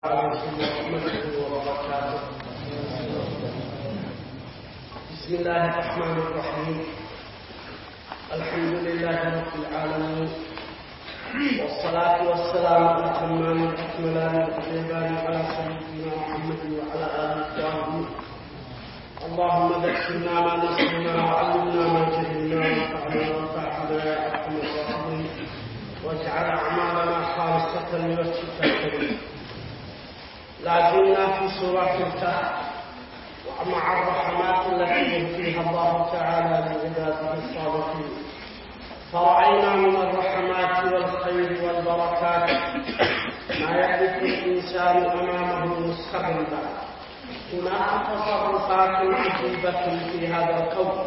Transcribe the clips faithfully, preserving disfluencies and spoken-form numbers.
بسم الله الرحمن الرحيم. الحمد لله رب العالمين، والصلاة والسلام الأتمان الأكملان الأطيبان على سيدنا محمد وعلى آله وصحبه. اللهم ذكرنا ما نسينا وعلمنا ما جهلنا وانفعنا وانفعنا يا أرحم الراحمين، واجعل أعمالنا خالصة لوجهك الكريم. لا زلنا في سورة الكهف ومع الرحمات التي يهديها الله تعالى لعباده الصالحين، فرأينا من الرحمات والخير والبركات ما يحدث الإنسان أمامه مستقبلا. هناك تصرفات عجيبة في هذا الكون،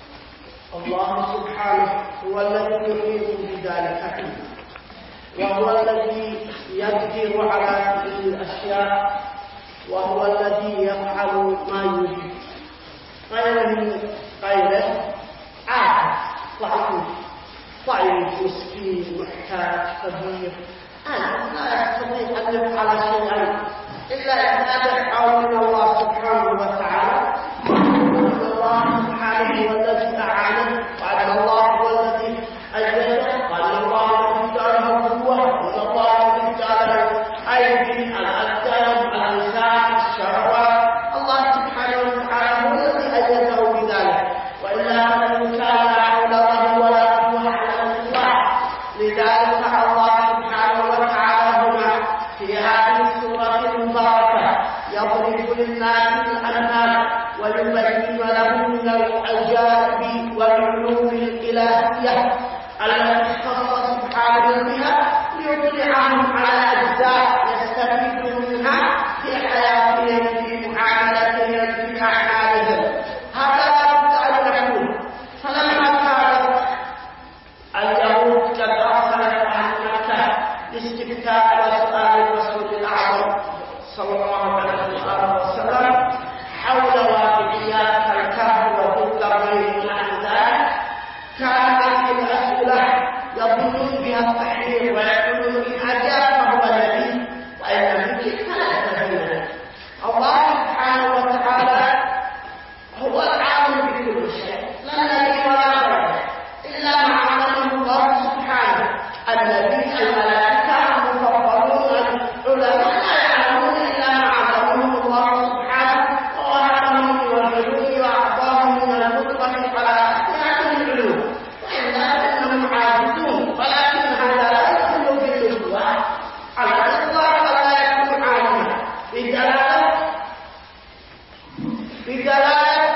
الله سبحانه هو الذي يحيط بذلك، وهو الذي يقدر على كل الأشياء، وهو الذي يفعل ما يريد. غير من غيره عاجز ضعيف ضعيف مسكين محتاج فقير لا يستطيع أن يفعل شيئا إلا إذا دعا من الله سبحانه وتعالى. الله سبحانه هو الذي أعانه، وأن الله هو الذي أيده، وأن الله له القوة، وأن الله له أيدي الأقدام الأنساب الشهوات. الله سبحانه وتعالى هو الذي أيده بذلك، وإلا فإن كان لا حول له ولا قوة إلا بالله. لذلك الله سبحانه وتعالى هنا في هذه السورة المباركة يضرب للناس الأمثال ويبين لهم من العجائب والعلوم الإلهية التي اختص سبحانه بها ليطلعهم على أجزاء يستفيدون منها في حياتهم، في معاملتهم، في أعمالهم. هذا لا بد أن نقول. فلما كانت اليهود قد أرسلت أهل مكة لاستفتاء وسؤال الرسول الأعظم صلى الله عليه وسلم حول واقعيات الكهف وتلك الريب ونحو ذلك، كانت الأسئلة يظنون بها التحرير ويقولون إن أجاب فهو نبي وإن نبي كان نبيا. الله سبحانه وتعالى هو العالم بكل شيء، لا نبي ولا غيره إلا ما علمه الله سبحانه. النبي الملائكة المفضلون العلماء لا يعلمون إلا ما علمهم الله سبحانه، ووهبهم من العلوم وأعطاهم من الفضل على أحياء العلوم، وإلا فإنهم عاجزون. ولكن هذا لا يدل بالنبوة على الإطلاق، لا يكون عالما بدلالة بدلالة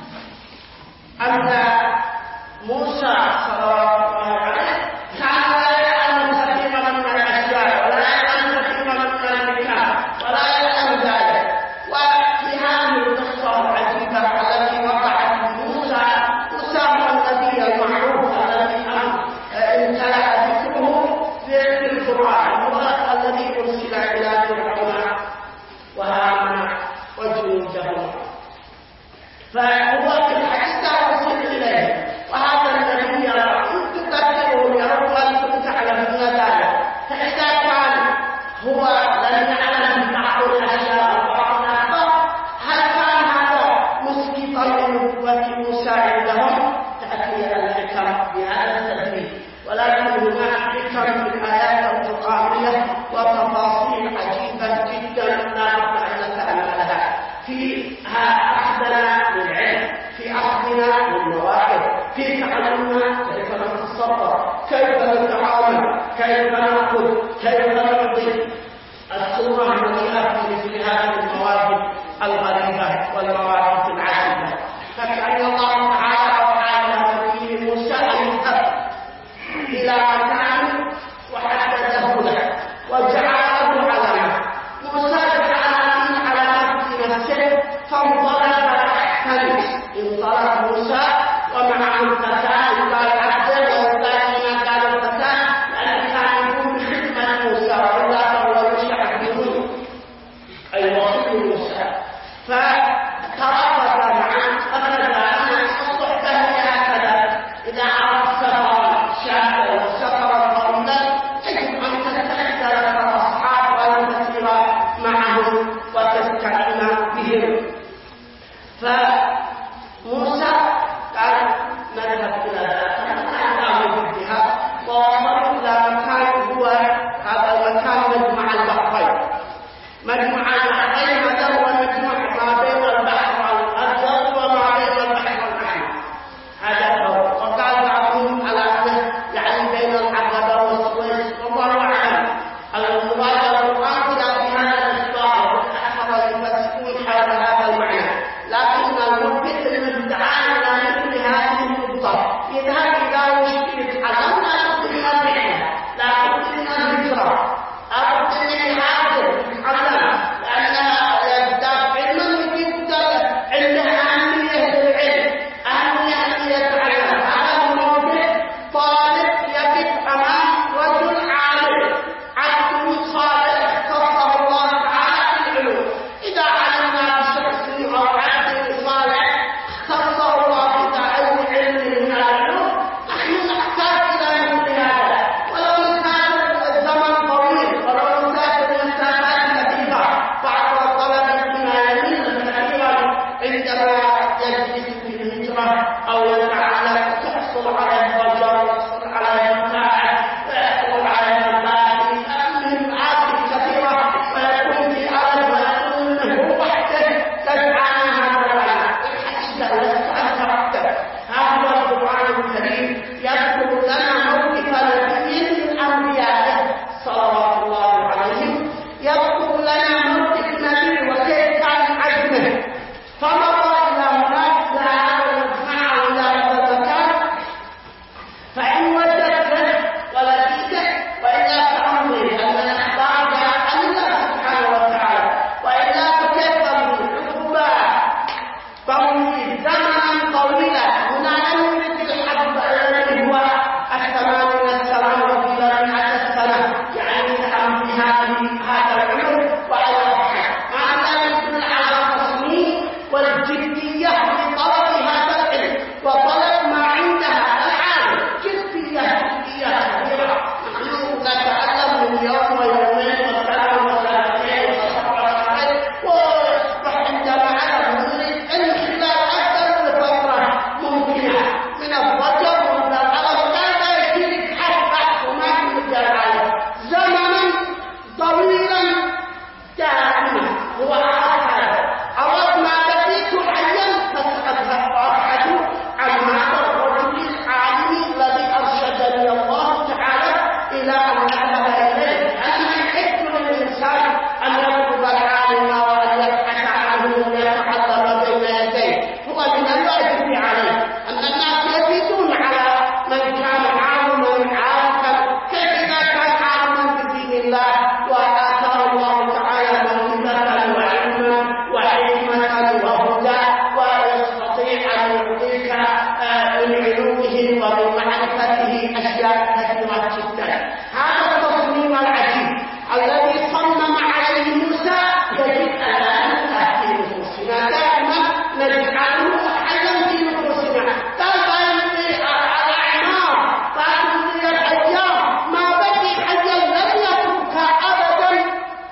أن موسى صلى الله عليه كان لا يعلم كثيرا من الأشياء، ولا يعلم كثيرا من المكان، ولا يعلم ذلك. وفي هذه القصة العجيبة التي وقعت موسى، موسى هو النبي المعروف الذي امتلأ ذكره في القرآن، هو الذي أرسل إلى فرعون وهامان وجنودهما، فهو في الحقيقة أرسل إليه. وهذا النبي كنت تذكره يوم كنت تعلمون ذلك، فإذا كان هو لم يعلم بعض الأشياء وبعض الأخبار، هل كان هذا مسقطا لنبوة موسى عندهم؟ تأتي الحكم بهذا التدريب، ولكن هناك حكم في الآيات القرآنية وتفاصيل عجيبة جدا لا بد أن نتأملها في أخذنا للعلم، في أخذنا للمواهب، في تعلمنا كيف نتصرف، كيف نتعامل، كيف نأخذ، كيف نرضي. السورة مليئة بمثل هذه المواهب الغريبة والمواهب العجيبة. فكأن الله تعالى وحاله نبيه موسى أن يذهب إلى مكان وحدده له وجعله علامة. موسى جعل فيه علامة في نفسه، فانطلق يحتمس. انطلق موسى ومعه الفتاة يقال عبده، والثاني ما كان الفتاة لأن كان يكون بخدمة موسى، وإلا فهو يشع بدونه أي وصي موسى. فترافق معه أخذ عنه الصحبة هكذا. إذا عرفت سفرا شاكا وسفرا طويلا يجب أن تستحضر الأصحاب وأن تسير معهم وتستعين بهم. فموسى قال نذهب إلى ذاك المكان بها، ووصلوا إلى مكان هو هذا المكان مجمع البحرين. مجمع البحرين هذا هو مجمع ما بين البحر الأبيض وما بين البحر الأحمر. هذا هو. وقال بعضهم على أنه يعني بين العقبة والسويس، والله أعلم. المبادرة القاصدة في هذا الإصدار والأحرى يفسرون حول هذا المعنى، لكن الموقف المدعى إلى مثل هذه النقطة يذهب إلى مشكلة عدم أن نرجعها، لكن بدنا الهجرة أو بدنا العادة عدم، لأنها يزداد علما جدا عندها أهمية للعلم، أهمية أن يتعلم. هذا الموقف طالب يقف أمام رجل عالم عبد صالح خصه الله تعالى بالعلوم. إذا علمنا بشخص أو عبد صالح خصه الله تعالى بالعلم من العلوم، نحن نحتاج إلى مثل هذا، ولو كان الزمن طويل، ولو كانت المسافات كثيرة. بعض الطلبة مما يمل كثيرا عندما يجلس في الهجرة أو يتعلم، تحصل على الضجر ويحصل على المتاعب ويحصل على المبادئ المهمات كثيرة، ويكون في أرض ويكون له وحده تسعى هذا العالم. الحديث لا يسعى وحده. هذا القرآن الكريم يذكر لنا موقف نبي من أنبيائه صلوات الله عليهم، يذكر لنا موقف نبي وكيف كان عزمه. فمضى إلى هناك إلى هذا المجمع وإلى هذا المكان، فإن وجدت له ولديته وإلا فأمره أن الأخبار جاءت عن الله سبحانه وتعالى، وإلا فكيف تمضي تمضي زمنا طويلا. هنا لم يرد الحد الذي هو الثمانين سنة وثلاثمائة سنة، يعني نعم في هذه هذا العمر وعلى الحد، مع ذلك من على التصميم والجدية في طلب هذا العلم وطلب ما عندها العالم. جدية جدية كبيرة. نحن نتعلم من يوم ويومين وسنة وسنتين وسنتين، ويصبح عندما علم نريد أن خلال أكثر من فترة ممكنة من الضجر ومن العلم لا يجري حد بحث وما يقدر عليه زمنا طويلا دائما. هو هذا أردنا بديك حيا فسأذهب وأبحث عن هذا الرجل العالم الذي أرشدني الله تعالى إلى أن أذهب إليه. أن الحكم للإنسان أن يطلب العالم وأن يبحث عنه ويتعلم بين يديه، هو من الواجب عليه. أن الناس يزيدون على من كان عالما عارفا، كيف إذا كان عالما بدين الله وآتاه الله تعالى موهبة وعلما وحكمة وهدى، ويستطيع أن يعطيك من علومه ومن معرفته أشياء كثيرة جدا. هذا التصميم العجيب الذي صمم عليه موسى يجب أن ننتهي في نفوسنا دائما، نجعله حيا في نفوسنا. تنتهي الأعمار، تنتهي الأيام، ما بقي حيا لن يترك أبدا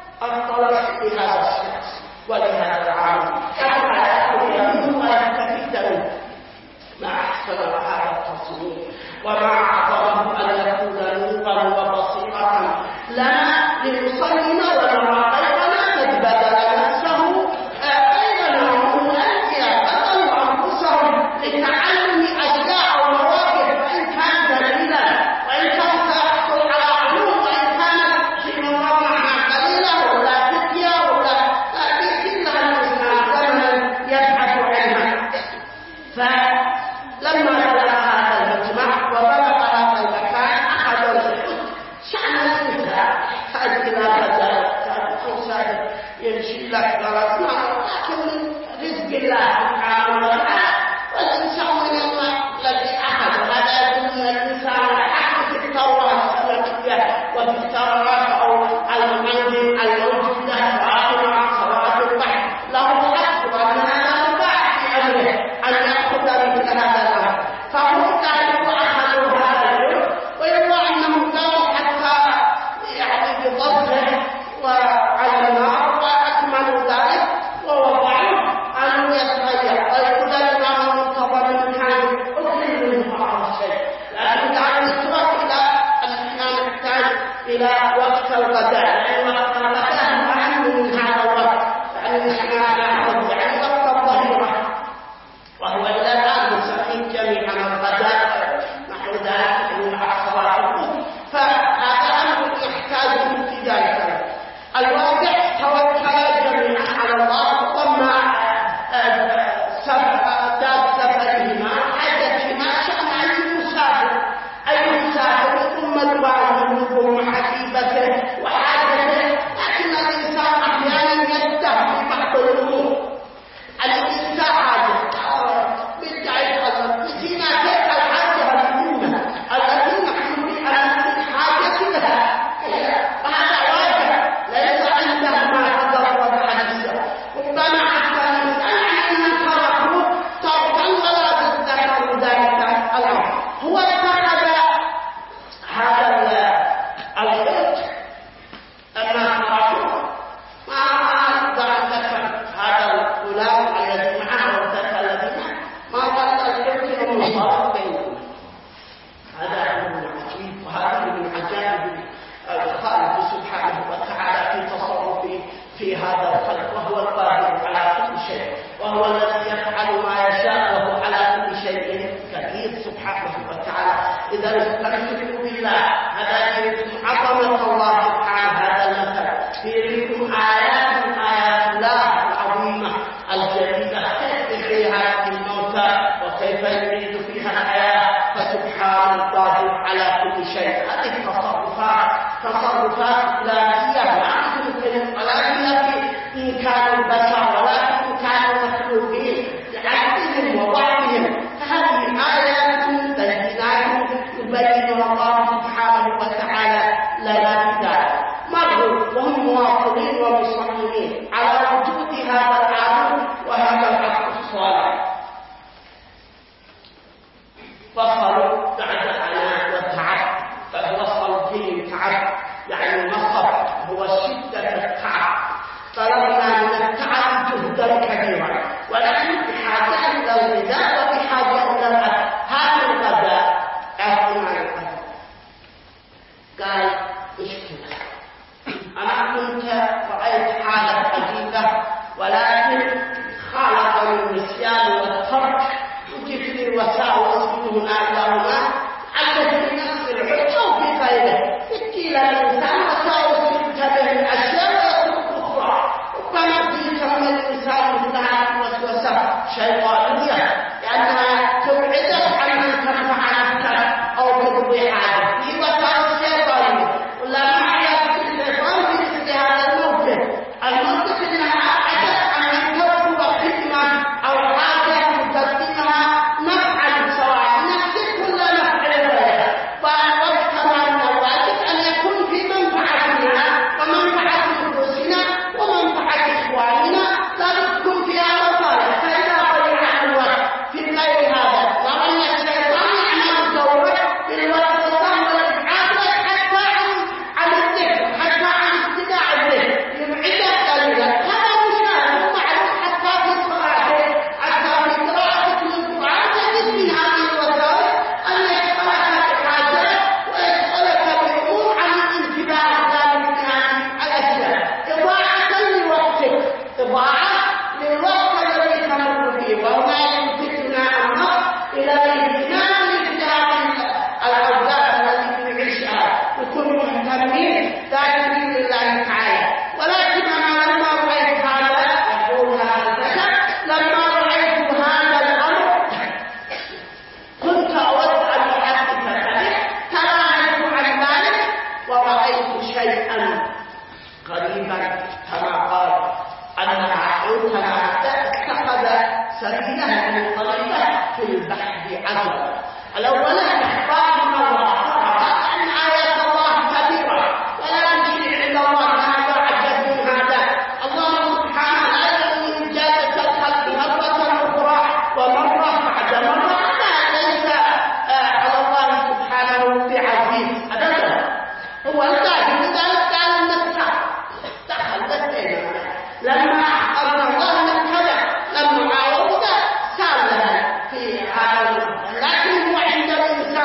الطلب لهذا الشخص ولهذا العالم. كما يقول يمين ويستفيد منه. ما أحسن هذا التصميم وما أعظمه أن يكون نورا وبصيرة لنا لنصلنا ونرى غيرنا قد بذل نفسه بيننا وهم أنبياء وأنفسهم لتعلم أشياء ومواقف، وإن كان دليلا وإن كان سيحصل على علوم وإن كانت في مواضعها قليلة ولا فتية ولا، لكن كلها الإنسان زمنا يبحث علما. فلما بلغ هذا المجمع وبلغ هذا المكان أخذ الحكم شأن الإنسان. هذه الأبدا كان يمشي لك درسنا، لكن رزق الله سبحانه وتعالى، والإنسان من الله الذي أخذ. هذا يدل الإنسان حق في التوراة السلفية وفي التوراة أو المنزل الموجود له وآخر عن صلاة البحر له حق، وأن هذا مباح في أمره أن يأخذ مثل هذا الأمر. فهم كانوا أخذوا هذا العلم، ويروى أنهم كانوا حتى يعني بضبطه وعلى النار في هذا الخلق، وهو القادر على كل شيء، وهو الذي يفعل ما يشاء، وهو على كل شيء قدير سبحانه وتعالى. إذا استمسكوا بالله، هذا يريكم عظمة الله سبحانه. هذا المثل يريكم آيات آيات الله العظيمة الجليلة، كيف يحيي هذه الموتى وكيف يريد فيها الحياة، فسبحان القادر على كل شيء. هذه تصرفات تصرفات إلهية لا يمكن ولا يمكن إمكان البشر ولا إمكان المخلوقين لعجزهم وضعفهم. فهذه آيات بينات يبينها الله سبحانه وتعالى لنا بذلك. مروا وهم مواطنين ومصممين على وجود هذا العالم وهذا العبد الصالح، وصلوا بعد عناء وتعب، فوصلوا فيه تعب يعني نصب هو شدة التعب. طلبنا من التعب جهدا كبيرا، ونحن بحاجة إلى الغذاء وبحاجة إلى الأكل. هذا الغذاء أعطنا الغذاء. قال اشتري. أنا كنت رأيت حالة عجيبة، ولكن خالط النسيان والترك وجدت لي وساوس من هنا إلى هنا، عدت في نفس الحجة وفي غيره. إلى الإنسان وساوس ينتبه الأشياء ويترك أخرى. ربما تلك من الإنسان مثلها وسوسة شيطانية، لأنها تبعدك عن أن تنفع نفسك أو تضيع حالك. في وساوس شيطانية، ولا معي الشيطان في مثل هذا الموقف. الموقف إنها أبعدت عن أن تركب خدمة أو حاجة تقدمها نفعا سواء نفسك ولا نفع غيرك. فوقتها من الواجب أن يكون في منفعتنا ومنفعة نفوسنا ومنفعة إخواننا، لا تكون فيها مصالح. فإذا ضيع الوقت في غير هذا، وأن الشيطان يعمل دوره بالوقت الصحيح والإبعاد حتى عن الذكر، حتى عن ابتداع الذكر، يبعدك قليلا. هذا مشاهد ومعروف حتى في صلاته، حتى في قراءة القرآن. تجد من هذه الوسائل أن يسألك بحاجات ويسألك بأمور عن الانتباه إلى مثل هذه الأشياء، إضاعة لوقتك، إضاعة للوقت الذي تمر فيه، وما يمكننا أن نصل إلى الانتباه مثل هذه الأوقات التي نعيشها، نكون مهتمين ذاكرين لله تعالى. ولكن أنا لما رأيت هذا، يقول هذا البشر، لما رأيت هذا الأمر كنت أود أن أحدث عنه، تناهيت عن ذلك ورأيت شيئا قريبا كما قال أن عقلتنا اتخذ سبيلها من طريقه في البحث عجبا. الأول إخبار من الله تعالى أن آيات الله كثيرة، ولا تشيع إلا الله هذا عجب من هذا. الله سبحانه لا يؤمن جادة الخلق مرة أخرى ومرة بعد مرة. هذا ليس على الله سبحانه بعزيز أبدا، هو القادر. لذلك قال النفس دخل بيننا لما أمر الله نتبع، لما عاوزنا سالنا في هذا. لكن هو عند الإنسان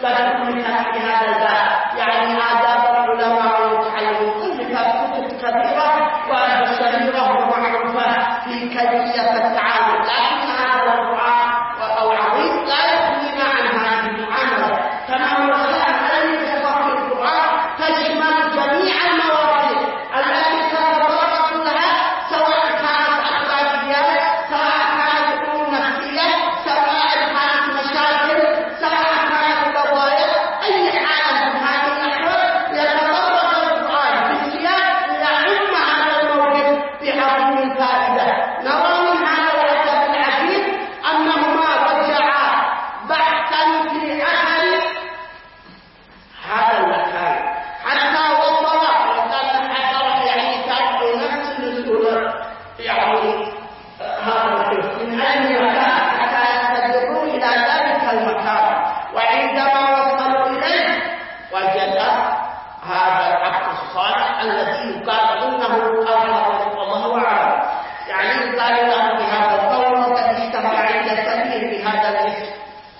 فكلفت في هذا الباب، يعني آداب العلماء والمتعلمين كلفت كتب كبيرة وشهيرة ومعروفة في كيفية التعامل، لكن هذا القرآن أو عظيم لا يخلينا عن هذه المعاملة، كما هو شأن أي قصة في القرآن تشمل جميع المواضيع التي تتطرق لها، سواء كانت أخلاقيات، سواء كانت أمور نفسية، سواء كانت مشاكل، سواء كانت قضايا، أي حالة من هذه الأحوال يتطرق القرآن في سياق يعم هذا الموقف بعظيم الفائدة. نرى من هذا الأدب العجيب أنهما رجعا بحثا في أثر هذا المكان حتى وصل، وكان الأثر يعني كان في نفس السورة يعني هذا الحفظ من أي مكان حتى يستدروا إلى ذلك المكان، وعندما وصلوا إليه وجد هذا العبد الصالح الذي يقال إنه أظهر والله أعلم، يعني يقال له بهذا القول وقد اشتهر عند كثير بهذا الاسم،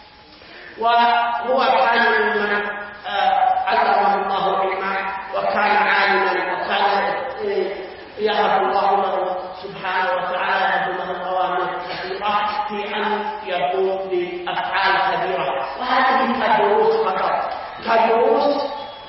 وهو كان ممن علمه الله علما وكان عالما وكان يهب الله له سبحانه وتعالى يهب له الأوامر كثيرة في أن يقوم بأفعال كبيرة، وهذه كدروس فقط، كدروس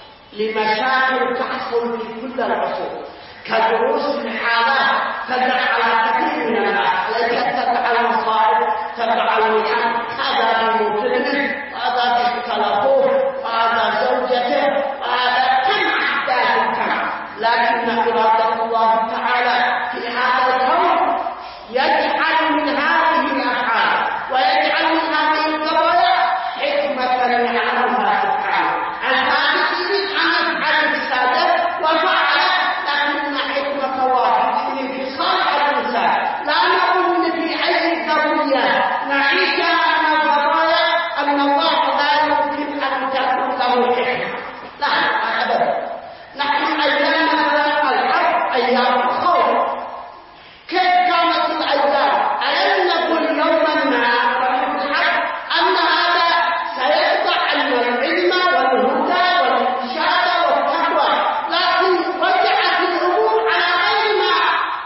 لمشاكل تحصل في كل العصور، كدروس لحالات تدع على كثير من الناس التي تدع المصائب، تدع المحن، هذا بموتنه، وهذا باختلافه، وهذا زوجته، وهذا كم أحداث كم، لكن إرادة الله تعالى في هذا الكون يجعل من هذه الأفعال ويجعل من هذه القضايا حكمة يعلمها سبحانه. الثابت يريد أن يفعل بالسادة وفعل، لكن حكمة واحدة في صالح الإنسان، لا نقول في أي قضية نعيشها من القضايا أن الله لا يمكن أن تكون له حكمة، لا أبدا. نحن أيامنا الحرب أيام الخوف، كيف كانت الأيام؟ ألم نقل يوما ما رحمة الحق أن هذا سيقطع عنا العلم والهدى والإرشاد والتقوى، لكن رجعت الأمور على غير ما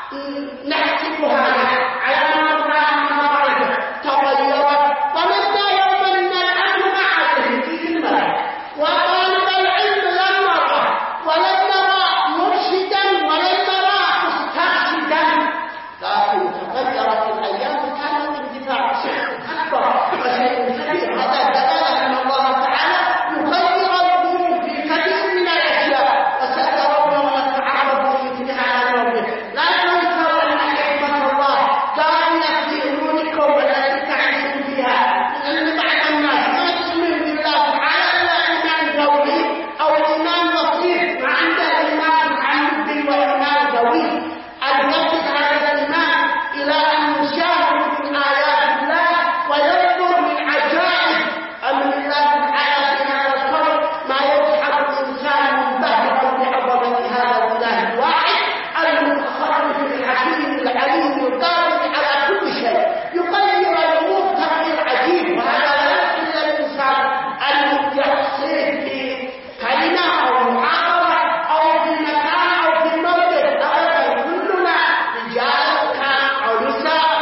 نحسبها نحن، على ما نراها معرفة تغيرت، ومدى يوما من الأمر مع هذه المرأة، وطالب العلم لم نره ولم نرى مرشدا ولم نرى مسترشدا، لكن تغيرت الأيام، كان الاندفاع شيء أكبر وشيء كبير. هذا دلالة أن الله تعالى يغير الأمور في كثير من الأشياء، وسترون ونتعرض في مثل هذا الموقف. لا تنسوا أن حكمة الله كانت في أموركم التي تعيشون فيها، لأن بعض الناس ما يؤمن بالله تعالى إلا إيمان قوي أو إيمان بسيط، ما عنده إيمان متعمق وإيمان قوي، أن يصل هذا الإيمان إلى أن يشاهد من آيات الله وينظر من عجائب أمر الله تعالى في هذا الكون، ما يجعل الإنسان منبهرا بعظمة هذا الإله الواحد المتصرف الحكيم العليم القادر على كل شيء، يغير الأمور تغيير عجيب. وهذا لا يمكن للإنسان أن يحصل في كلمة أو محاضرة أو في مكان أو في موقف، أبدا كلنا رجال كان أو نساء،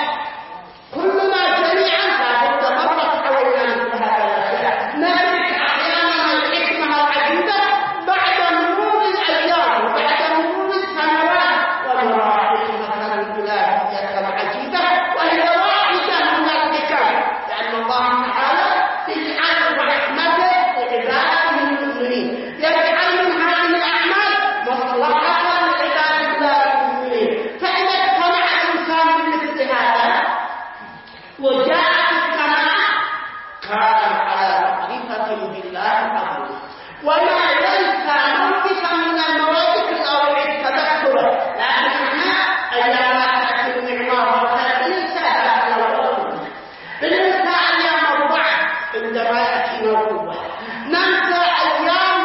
كلنا جميعا لابد مرت علينا مثل هذا الأشياء، نجد أحيانا الحكمة العجيبة بعد مرور الأيام وبعد مرور السنوات، ونرى حكمة الإلهية العجيبة وهي واحدة من الحكم، لأن الله تعالى يجعل رحمته لعباده المؤمنين، يجعل من هذه الأعمال مصلحة لعباد الله المؤمنين. فإذا اجتمع الإنسان بمثل هذا وجاءت السماء كان على معرفة بالله أمره، وما ليس موقفا من المواقف أو التذكر، لكننا أيام تأتي المعمار وكالإنسى داخل الأرض، بننسى أيام الضعف عندما يأتينا القوة، ننسى أيام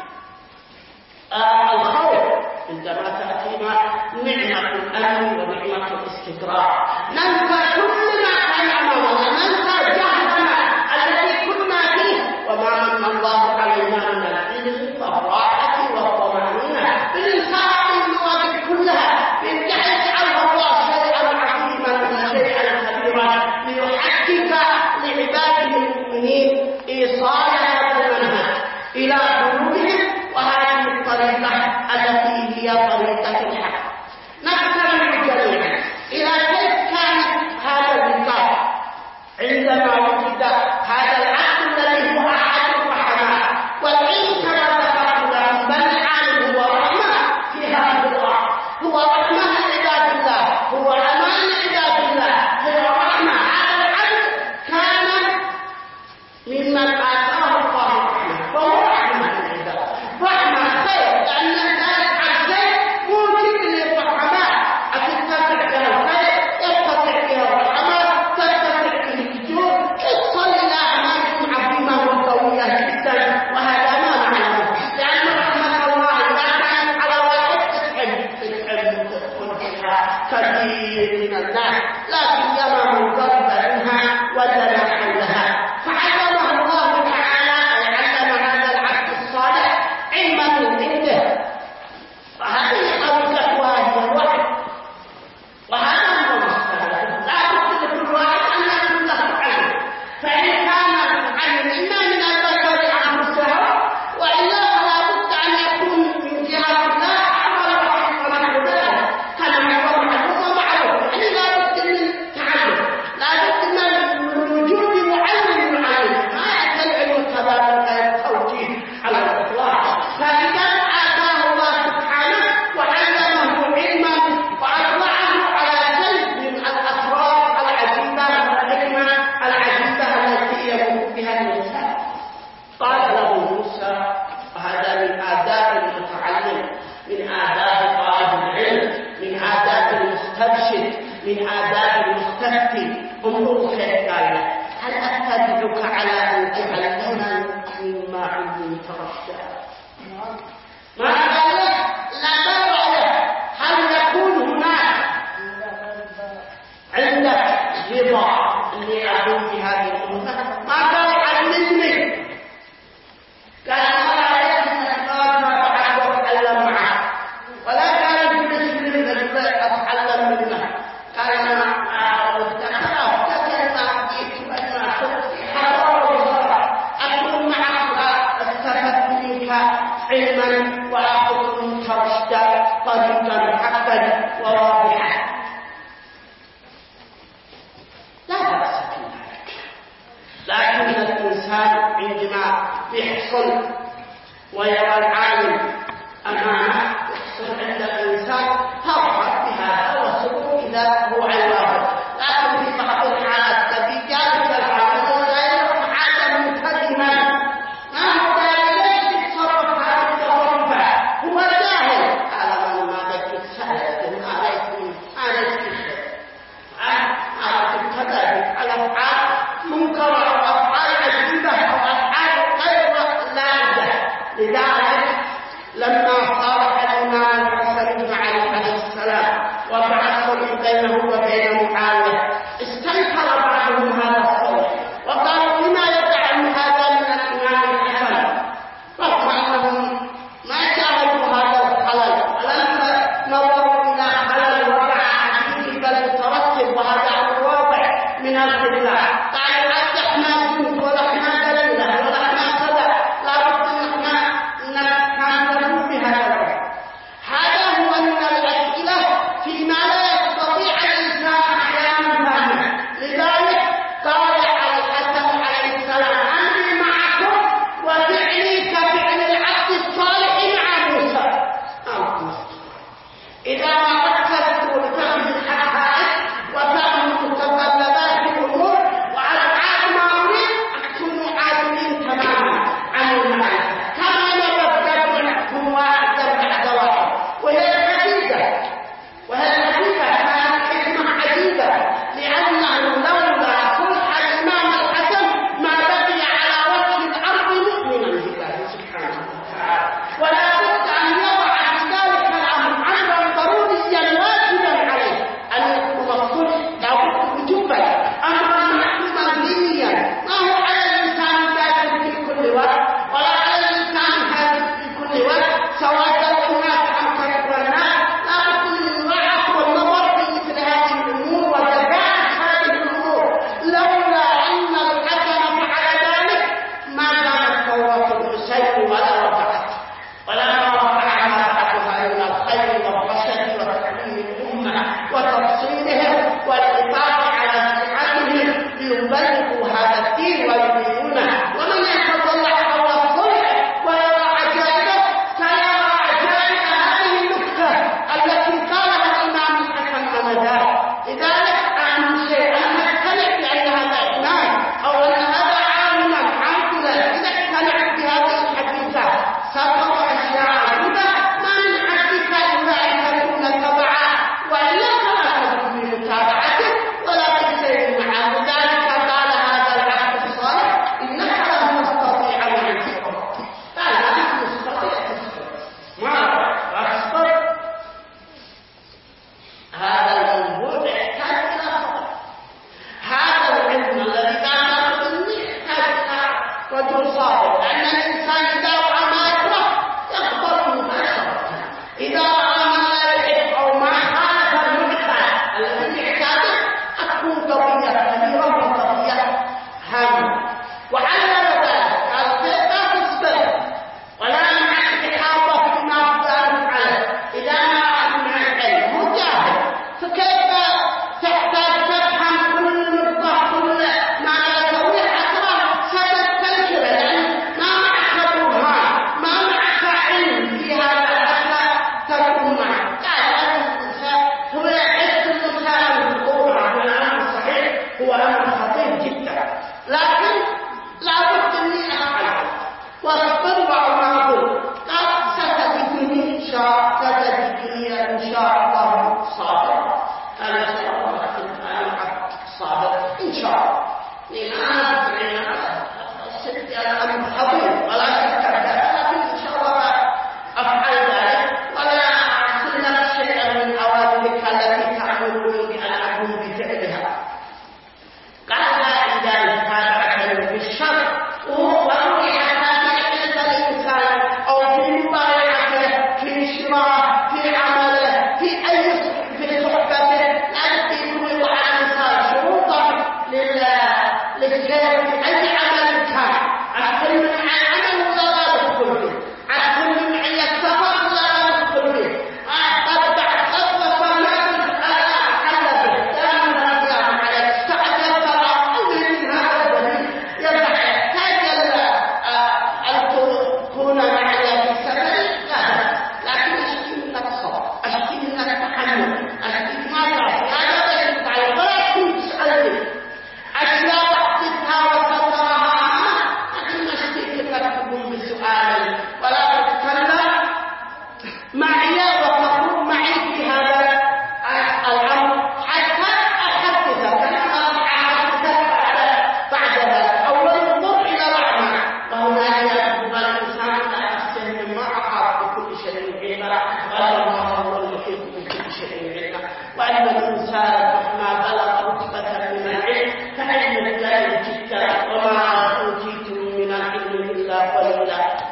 آه الخوف عندما تأتينا نعمة الأمن ونعمة الاستقرار، ننسى كل ما كان أمامنا، ننسى جهلنا الذي كنا فيه وما ممن آتاه الله رحمة فهو رحمة للعباد. رحمة خير لأن ذلك الشيء موجب للرحمات أتتسع بها الخير يتسع بها الرحمات تتسع به الجود اتصل إلى أعمال عظيمة وقوية جدا وهذا ما معناه لأن رحمة الله لا كانت على واحد تسعد تسعد تدخل فيها كثير من الناس لكن يرى الضرب منها وزن حولها فعلمه الله تعالى علم هذا العبد الصالح علما من عنده وهذه قوله وهي الوحي وهذا هو المستهدف لا تقصد كل واحد أن يكون له علم فإن كان العلم إما من البشر عن السهوة وإلا فلا بد أن يكون من جهة الله أمر وحي ونحو ذلك كما هو معلوم ومعروف يعني لا بد من تعلم لا بد من وجود معلم معلم ما يأتي العلم كذلك التوجيه على الإطلاق فإذا آتاه الله سبحانه وعلمه علما وأطلعه على شيء من الأسرار العجيبة والحكمة العجيبة التي يموت بها الإنسان قال له موسى وهذا من آداب المتعلم من آداب طالب العلم من آداب المسترشد من آداب المستفتي انظروا كيف قال هل أتبعك على أن تعلمنا مما علمت رشدا ما قال له لا بأس له هل يكون هناك عندك رضا لأقول بهذه الأمة ما قال علمني قال أنا يجب أن ما أتعلم معه ولا قال بالنسبة للرضا أتعلم منه قال أنا أتعلم كثيرا جئت أن أكون معك واستفدت منك علما وأخذ منك رشدا طريقا حقا وواضحا لا بأس في ذلك لكن الإنسان عندما يحصل ويرى العالم أمامه يحصل عند الإنسان فرحة بهذا وسرور إذا هو علمه لكن في بعض الحالات التي جالس العالم وغيره عادة منتظما ما هو ذلك يتصرف هذه التصرفة هو جاهل قال من ما ذلك سهلة ما ليس ما ليس على الكذب على أفعال منكرة أو أفعال عجيبة أو أفعال غير لازمة لذلك لما صار الإمام الحسن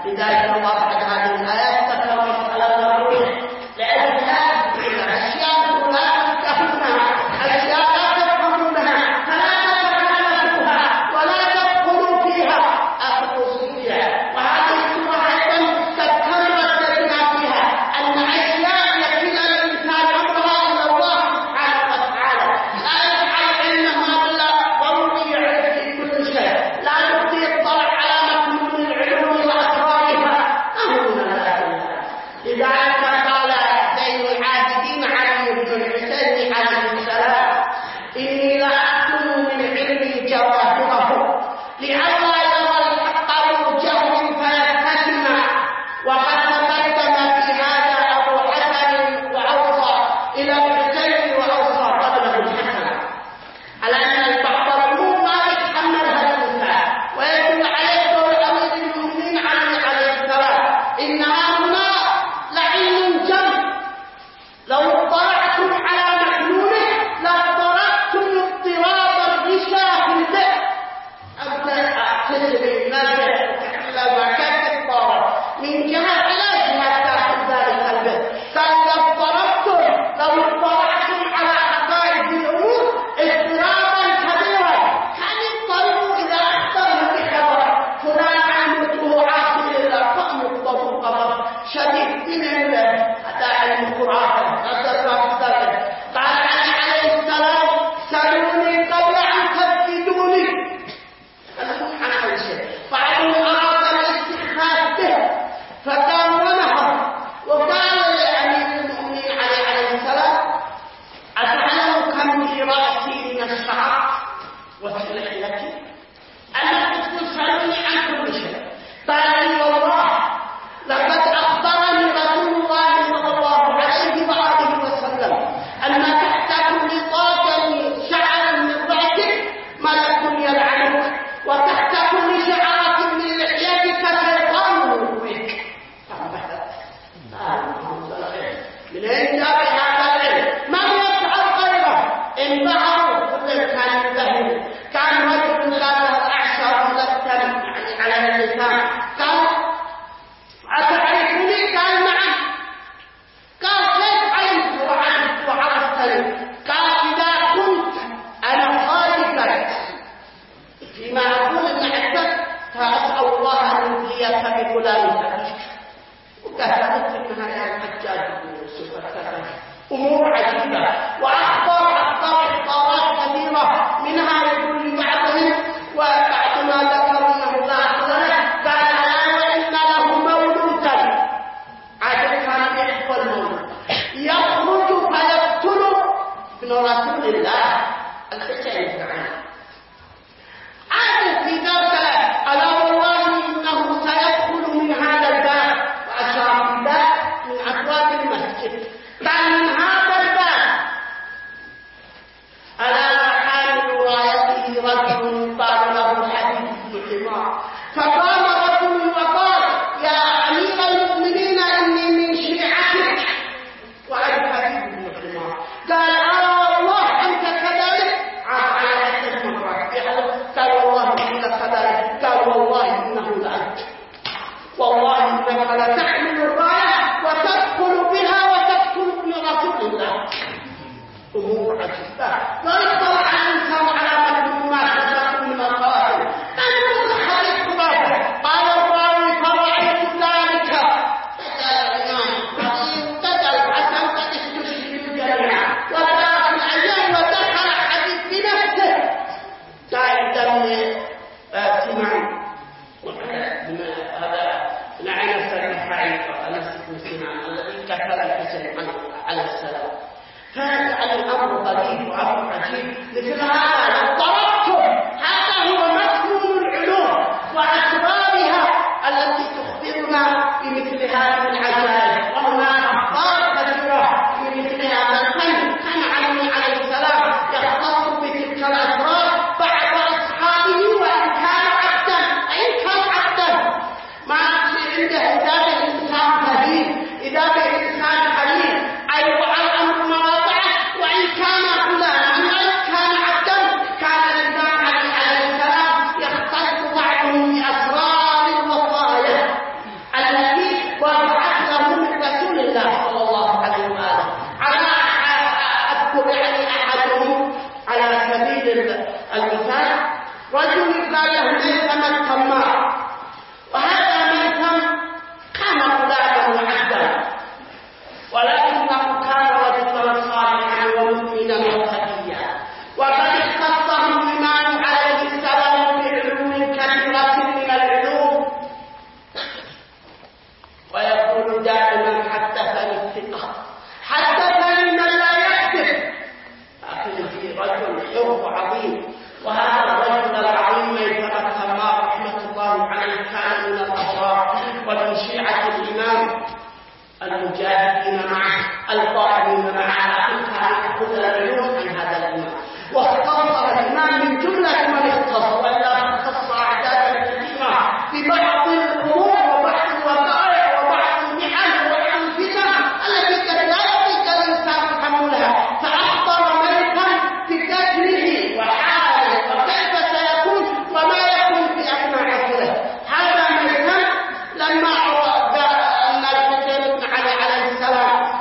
لذلك الله بعد هذه الآيات ذكر مسألة الروح لأنها أشياء لا تفهمونها أشياء لا تفهمونها فلا تتكلموها ولا تدخلوا فيها أخذوا فيها. وهذه السورة أيضا تذكرت لنا فيها أن أشياء يكفي الإنسان أمرها إلى الله سبحانه وتعالى لا يفعل إنما إلا ضروري يعرف في كل شيء لا يبدي يطلع على مكنون العلوم وأسرارها أمرنا لا إله. لذلك قال زين العابدين علي بن الحسين عليه السلام إني لأكتم من علمي جواهره لئلا يرى الحق يرجه فيكتم. وقد تقدم في هذا أبو حسن وأوصى إلى الحسين وأوصى قبله الحسن على أن البعض العلوم ما يتحملها الإنسان ويدل عليه دور أمير المؤمنين علي عليه السلام إنها هنا لعلم جم لو اطلعتم على مكنونه لاضطربتم اضطراب الرشا في البئر. أبدأ أعتذر الناس تتكلم كيف الضرر من جهة إلى جهة تأخذ ذلك البئر. قال لو اضطربتم لو اطلعتم على حقائق الأمور اضطرابا كبيرا كان يضطروا إذا أخبروا بخبر فلان عمته عاصل إلى فأم الضبط قبر شديد من هذا علم القرآن هذا ذلك. قال علي عليه السلام سألوني قبل أن تفقدوني أنا أول شيء فعلوا أراد الاستخفاف به فكان ونهر وقال لأمير المؤمنين علي عليه السلام أتعلم كم في رأسي من الشعر وتلحيتي أنا كنت سألوني عن كل شيء. قال لي والله لقد أخبرني رسول الله صلى الله عليه وآله وسلم أن تحت كل طاقة شعر من رأسك ملك يلعنك وتحت كل شعرة من لحيتك شيطان يغويك. من أين جاء هذا العلم؟ من يفعل غيره؟ إن ظهروا كل كان يذهب كان رجل لا الأعشى ملتم يعني على اللسان قال أتعرفني؟ قال نعم. قال كيف علمت وعرفت وعرفتني؟ قال إذا كنت أنا خالفك فيما أقول أن عدت فأسأل الله أن يبليك بفلان فيك. وكهربت منها يا الحجاج بن يوسف أمور عجيبة وأخبار أخبار إخبارات كثيرة منها يقول لبعضهم وبعض ما ذكر أنه لا أصل له قال ألا وإن له مولودا عجب كان يحب المولود يخرج فيقتل ابن رسول الله الحسين تعالى عاد في ذلك ألا والله إنه سيدخل من هذا الباب وأشار الباب من أبواب المسجد قال من هذا الباب ألا حامل رايته رجل قال له حديث بن حمار فقام رجل وقال يا أمير المؤمنين إني من شيعتك وعلى حديث بن حمار قال أرى والله أنت كذلك عاد على عدة مرات قال والله إنك كذلك قال والله إنه لأنت والله إنك لتحمل الراية وتدخل بها وتدخل ابن رسول الله. أمور عجيبة لا يطلع الإنسان على مكتوب ما تشاء من مقاصد أنه خالق خلافه. قال الراوي فرأيت ذلك ابتدى الحسن قد استشهد بالجميع وكان العيان ودخل حديث بنفسه قال دم سمعي هذا لعن السلام أنس بن سنان الذي كفل الحسين عليه السلام. فهذا الأمر غريب وأمر عجيب. مثل هذا لو طرقتم هذا هو مكنون العلوم وأسرارها التي تخبرنا بمثل هذه العجائب. وهناك أخبار كثيرة بمثل هذا الفن. كان علي عليه السلام يختص بتلك الأسرار بعد أصحابه وإن كان عبدا وإن كان عبدا ما عنده إذا الإنسان فهيم إذا الإنسان حليم أي وعلى أمر مواضعه وإن كان فلان وإن كان عبدا رجل قال له ميثم التمار، وهذا ميثم كان غلاما وعبدا، ولكنه كان رجلا صالحا ومؤمنا وتقيا، وقد اختصه الإمام عليه السلام بعلوم كثيرة من العلوم، ويقول دائما حدثني الثقة، حدثني من لا يكذب. لكن في رجل حب عظيم، وهذا الرجل العظيم ميثم التمار رحمة الله عليه كان من الأبرار ومن شيعة الإمام المجاهدين معه القائمين معه، لكن كان يأخذ العلوم عن هذا الإمام، واختصر الإمام من جملة من اختص، وإلا اختص أعدادا كثيرة ببعض الأمور وبعض الوقائع وبعض المحن وبعض الفتن التي قد لا يطيق الإنسان تحملها، فأخبر ميثم بكتمه وحاله وكيف سيكون وما يكون في أثناء عصره. هذا ميثم لما أن الحسين بن علي عليه السلام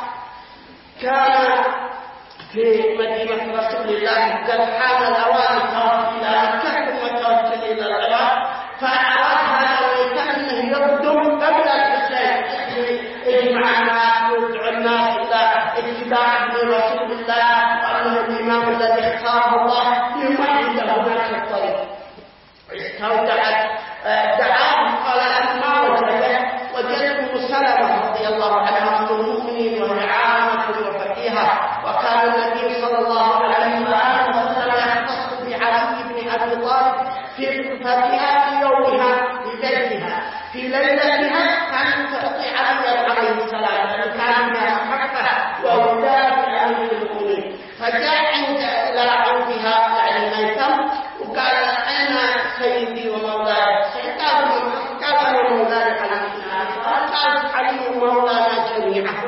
كان في مدينة رسول الله قد حان الأوان التوجه إلى مكة ثم توجه إلى العراق، فأراد هذا ميثم أنه يقدم قبل الحسين يجمع الناس ويدعو الناس إلى اتباع رسول الله وأنه الإمام الذي اختاره الله ليمهد له هناك الطريق. استودعت دعاه قال أنا ما وجدت وجدت أم سلمة رضي الله عنها أم المؤمنين وهي عامة وفقيهة، وكان النبي صلى الله عليه وسلم يختص بعلي بن أبي طالب في فاتها في يومها في بيتها في ليلتها، كانت تعطي علي عليه السلام لأنه كان من محبة وولاة أمير المؤمنين. فجاء عند إلى عندها يعني ميثم وقال أين سيدي ومولاي؟ قال مولاي علي بن أبي طالب، قال علي ومولانا جميعا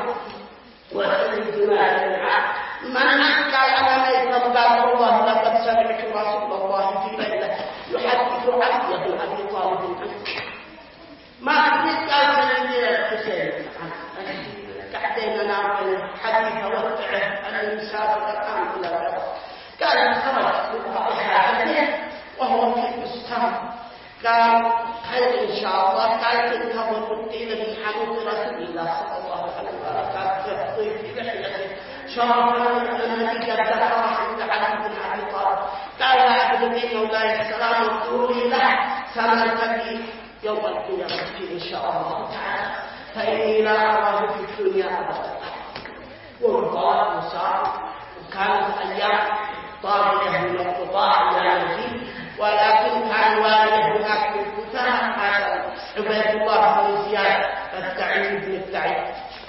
وسيدنا جميعا. من أنت؟ قال أنا ميثم. قال والله لقد سمعت رسول الله في ليلة يحدث علي بن أبي طالب عنك. ما قلت قال سيدي الحسين تحدينا نعمل حديث وقعه أن المسافر الآن إلى العراق. قال خرج بقائها وهو في بستان، قال خير إن شاء الله. قال تنتظر الدين من حديث رسول الله صلى الله عليه وسلم في لحيته شرفا الذي قد ذكر عند علي بن أبي طالب. قال عبد الدين مولاي السلام اقولوا له سنلتقي يوم القيامة إن شاء الله تعالى، فإني لا أراه في الدنيا أبدا. وانطلق وسار، وكانت أيام طاغية من القضاء إلى المدينة، ولكن كان والده هناك في الكوفة هذا عبيد الله بن زياد التعيب بن التعيب،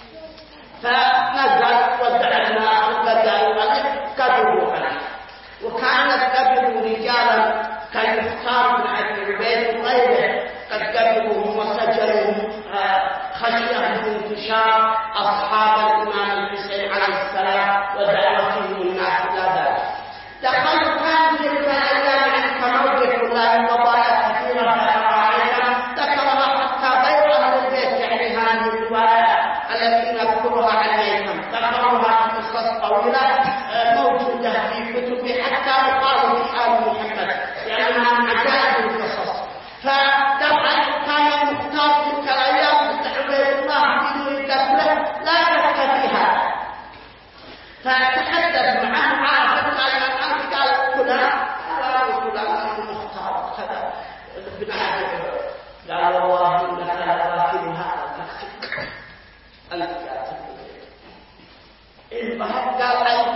فنزل ودع الناس وبدأوا عليه كذبوا عليه، وكانت كذبوا رجالا كالمختار بن أبي عبيد وغيره قد كذبوهم وسجنوهم خشية من انتشار أصحاب الإمام الحسين عليه السلام ودعوتهم الناس إلى ذلك. لقد كان تلك الأيام كموجة الله قضايا كثيرة ذكرها حتى غير أهل البيت، يعني هذه الروايات التي نذكرها عن ميثم ذكرها قصص طويلة موجودة في كتب حتى يقال في آل محمد، لأنها من عجائب القصص. فدخل كان المختار تلك الأيام عبيد الله بدون قتله لا شك فيها، فتحدث معه عارف قال أنت قال فلان قال فلان المختار كذا بن عبد. قال والله إنك لراكب هذا نفسك أنت يا سيدي. قال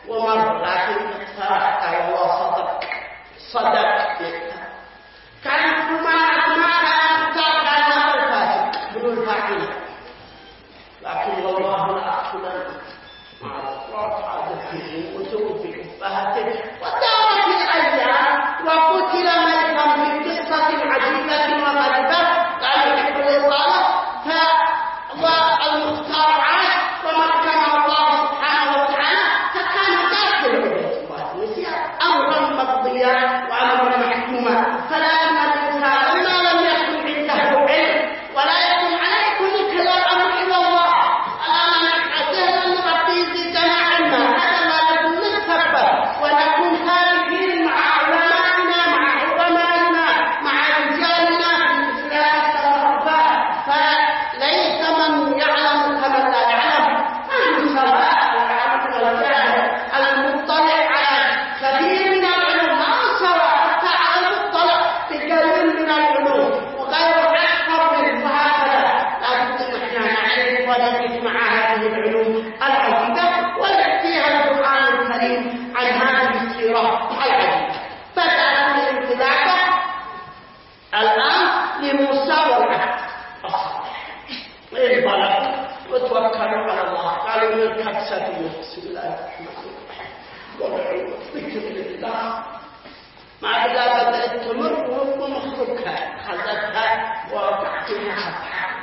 ومر، لكن اقترحت والله صدق صدق كانت ما ما كان كان هذا الفاسق بدون فاعل، لكن والله لا أقول مع الله هذا فيه وتوفي فهته ودارت الأيام وقتل ميتا في قصة عجيبة وغريبة قالوا يحب الإطالة فالمختار عاش ومكن الله سبحانه وتعالى فكان داخل بيت الله نسي أمرا مقضيا وأمرا محكوما، فلأن الإنسان ما لم يكن عنده علم ولا يكن عليه كل كلام إلى الله الآن نحن نربي زيدنا علما، هذا ما لكم نتكبر ونكون خالفين مع علمائنا مع علمائنا مع رجالنا في الإسلام والرفاه، فليس من يعلم كمن لا يعلم، نحن سواء العبد والجاهل المطلع على كثير من العلوم ما سواء، حتى على المطلع بقليل من العلوم وغير أكثر منه، وهكذا لابد نحن نعرف ونقف مع هذه العلوم العجيبة ويأتيها القرآن الكريم عن هذه السيرة العجيبة. بدأت الانطلاقة الآن لموسى والعبد الصالح، انطلقوا وتوكلوا على الله، قالوا نركب سفينة بسم الله الرحمن الرحيم وضعوا بكل الله ما إذا بدأت تمر ونخرجها خلتها وقعتها حبها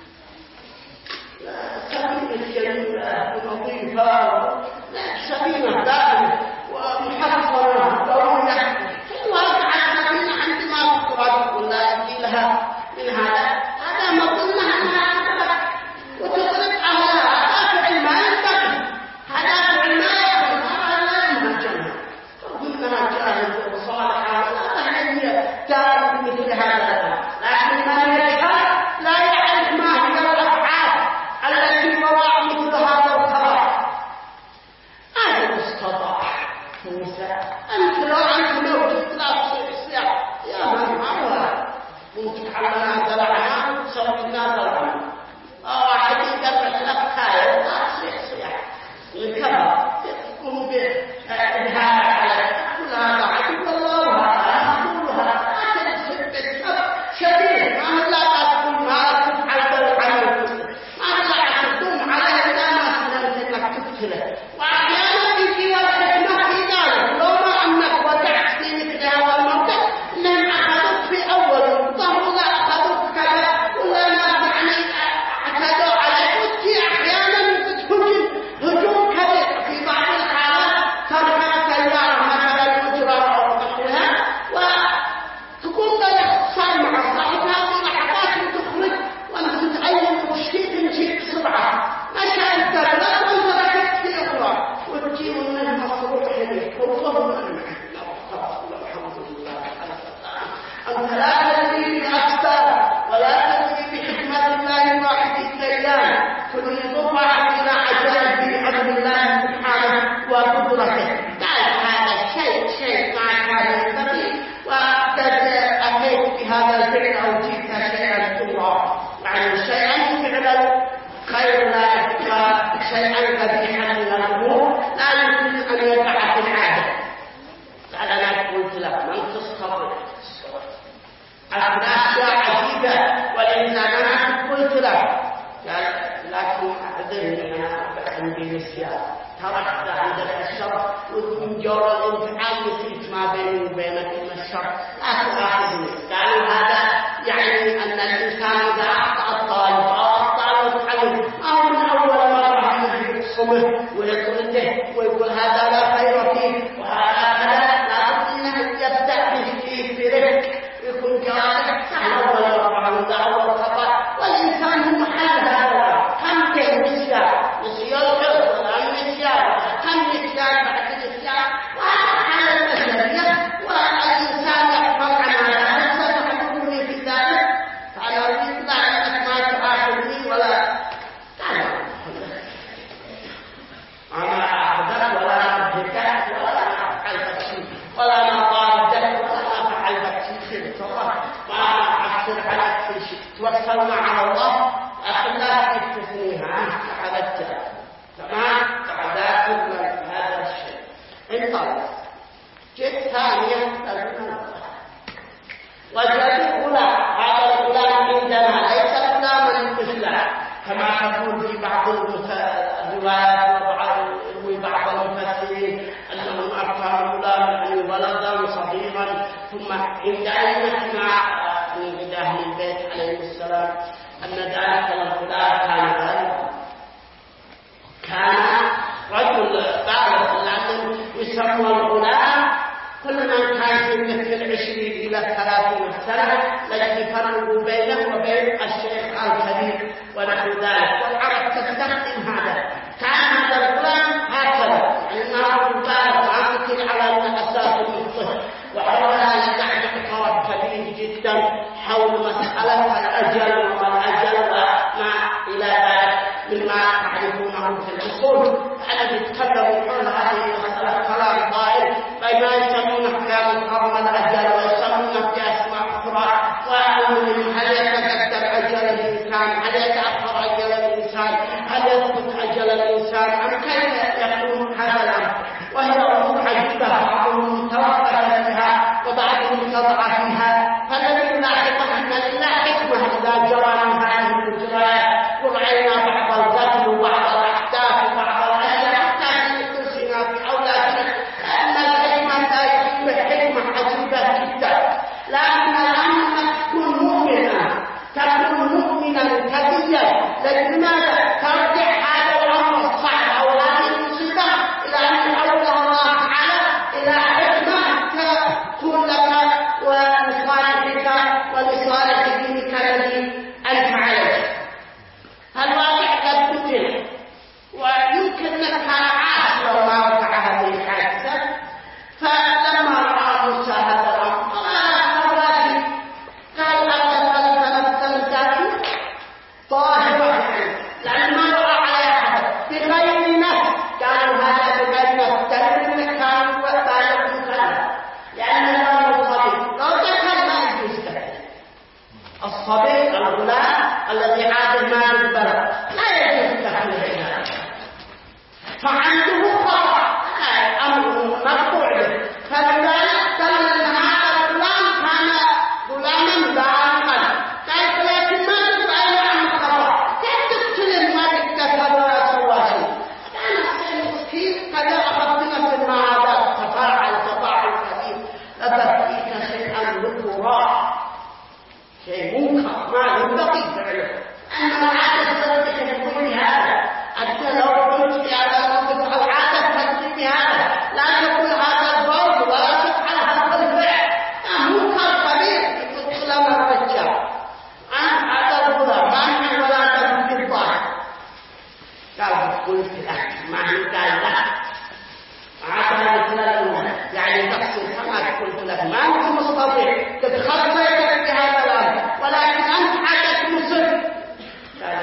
سفينة جميلة ونظيفة، سفينة دائمة ومحصنة قوية، وقع السفينة عندما تقرأ ولا يأتي لها من هذا هذا ما قلنا أنها تبقى وتضرب أهلها، هذا فعل ما ينبغي، هذا فعل ما ينبغي، هذا لا ينبغي، رغم جاهل وصالحة ولا هي تعرف مثل هذا، لكن من يجهل لا يعرف ما هي الأفعال التي وراء مثل هذا الخبر. هذا مستطاع موسى أنت لو أنت لو تطلع صيح يا من عمرها كنت حلنا دلعنا سوينا دلعنا أو حديثة الأفكار لا صيح صيح الكبر يقوم بإبهار على كل هذا عجب الله وهذا أقولها لا تنسبت شديد ما لا تقول ما تفعل بالعمل ما لا تقوم على الناس لأنك تقتله، وأحيانا يجي الحكمة في ذلك لو ما أنك وضعت في مثل هذا الموقف إنهم أخذوك في أول الظهر ولا أخذوك كذا ولا ما يعني اعتدوا عليك، وتجي أحيانا تهجم هجوم كبير في بعض الحالات تركها سيارة مثلا مجرى أو نحوها وتقوم بالاختصار مع صاحبها في لحظات وتخرج وأنت تتعلم وشي تمشي بسرعة مشى الدرجات وأنت ركبت في أخرى وتجي منها مصروف إليك والله أعلم. الحمد لله أنت لا تدري بأسباب ولا تدري بحكمة الله الواحد الديان، كل ضرع إلى عجائب بأمر الله سبحانه وقدرته. تعرف هذا الشيء شيء معك هذا البقي وقد أتيت بهذا الفعل أو جئت شيئا كبرى، يعني شيئا فعلا خير لا يبقى شيئا قبيحا من الأمور لا يمكن أن يقع في العادة. أنا قلت لك من تصطبر أشياء عجيبة والإنسان أنا قلت لك قال لكن أعذرني أنا عندي نسيان تركت عندك الشر ومن جور الانفعال نسيت ما بيني وبينك من الشر لا تؤاخذني. قالوا هذا يعني أن الإنسان إذا أخطأ الطالب أو أخطأ المتعلم أو من أول مرة يجب الصمه ويطرده ويقول هذا لا خير فيه وهذا لا بد أنه يبدأ به في رفق يكون كذلك أول مرة أول خطأ والإنسان هو محل هذا كم كان نسيان نسيان الحر ولا نسيان كم نسيان بعد نسيان وهذا المسألة والإنسان يحفظ عن هذا هل ستحكمني في ذلك فعلى يطلع أنك ما تؤاخذني ولا تعلم خالص. جئت ثانية وجدت غلام. هذا الغلام عندنا ليس غلاما مثله كما تقول في بعض الروايات وبعض المفسرين أنهم أرسل غلام يعني ولدا صغيرا ثم عند أئمتنا من أهل البيت عليه السلام أن ذلك الغلام كان غالبا كان رجل بالغ لأنه يسمى الغلام كل من كان من العشرين إلى الثلاثين سنة الذي يفرق بينه وبين الشيخ الكبير ونحو ذلك. والعرب تستخدم هذا. كان هذا الغلام هكذا لأنه بالغ وعمل على أساس الطفل وحولها لنحن اعتراف كبير جدا حول مسألة الأجل وما الأجل وما إلى ذلك مما تعرفونه في الأصول. أنا نتكلم حول هذه المسألة كلام طائل بما يسمونه كلام القرن الأجل ويسمونه بأسماء أخرى وأقول هل يتقدم أجل الإنسان هل يتأخر أجل الإنسان هل يثبت أجل الإنسان أم كيف يكون هذا الأمر. وهي أمور عجيبة بعضهم توقف فيها وبعضهم تضع فيها. فالذي نلاحظ أن لله حكمة إذا جرى من هذه الإجراءات ورأينا بعض القتل وبعض الأحداث وبعض الأشياء حتى في نفوسنا في أولادنا أن الحكمة تأتي حكمة عجيبة جدا. لكن الأمر تكون مؤمنا تكون مؤمنا تقيا. لماذا ترجع هذا الأمر الصعب أو هذه المصيبة إلى أن يحولها الله تعالى إلى حكمة تكون لك ولصالحك ولصالح دينك الذي أنت عليه. الواقع قد بدل ويمكن لك عاش لو ما وقع هذه الحادثة. فلما رأى موسى هذا الأمر قال أخواتي قال أتتلتلتل ذاتي طاهرة لأن ما رأى على أحد بغير نفس. قالوا هذا بغير نفس دليل كانوا وقتالوا مكلم لأن الله الصبي لو ذكر ما يجوز كذلك. الصبي الغلام الذي عاد المال البلد لا يجوز تحميله فعنده خطأ أمر مقطوع به. فلذلك دل أن هذا الغلام كان غلاما بالغا. قال لكن ما تبعي عن خطأ كيف تقتل الملك كتب ولا سوى شيء. أنا أحسن مسكين كذا أخذنا في المعادات تفاعل تفاعل كبير لبثيك شيئا ذكرا شيء منكر ما ينبغي فعله. أنا عادة صدقك يقول هذا أنت لو قلت في هذا الموقف أو عادة تكتب هذا لا تقول هذا الضرب ولا تفعل هذا الفعل. منكر كبير يقول لما الرجال عن هذا الغلام ما من ولا تنفي الظاهر. قال قلت لك ما قال لا عادة مثل يعني تقصد كما قلت لك ما أنت مستطيع تتخطى في هذا الأمر ولكن أنت عادة مصر. قال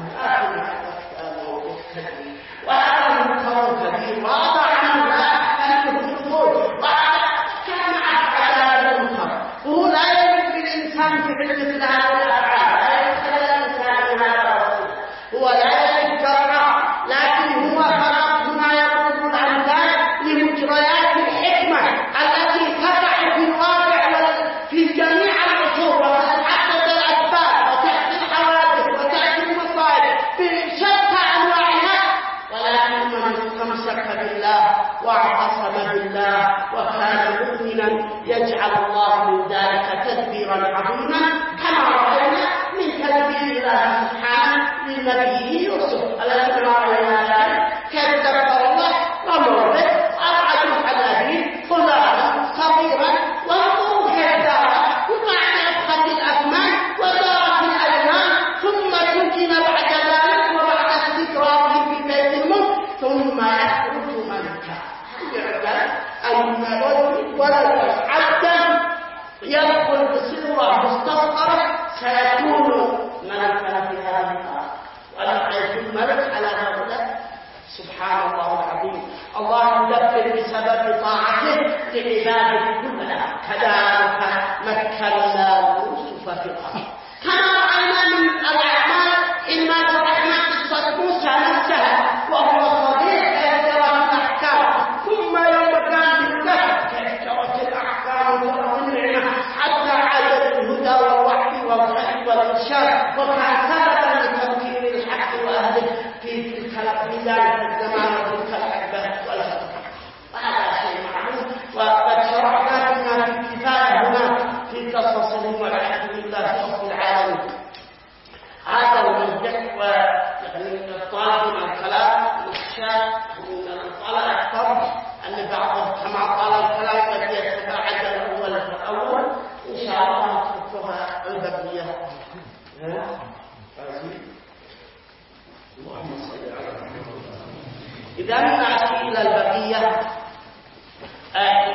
وهذا منكر كبير وأضع عنه لا أحكام الحدود وكان على هذا المنكر. وهو لا يجب للإنسان فعل مثل هذه الأفعال لا يدخل الإنسان من هذا الرسول. هو لا يجب جرع لكن هو فقط هنا يطلب الأمثال لمجريات الحكمة التي تقع في الواقع وفي جميع العصور وتتعدد الأسباب وتأتي الحوادث وتأتي المصائب بشتى أنواعها. ولكن من استمسك بالله واعتصم بالله وكان مؤمنا يجعل الله من ذلك تدبيرا عظيما كما رأينا من تدبير الله سبحانه لنبيه يوسف الذي رأينا ذلك كيف دبر الله ومر به أبعد عن أبيه غلاما صغيرا وانظروا كيف دار وبعد أبخة الأثمان ودارت الأيام ثم سجن بعد ذلك وبعد استقراره في بيت الملك ثم يخرج ملكا. أن ولد عبدا يدخل بصورة مستصغرة سيكون ملكا في هذه الأرض ونحن الملك على هؤلاء. سبحان الله العظيم. الله يدبر بسبب طاعته لعباده كلها. كذلك مكنا يوسف في الأرض كما رأينا من الأعمال إما ترحنا قصة موسى نفسها وهو صغير يجرى الأحكام ثم يوم كان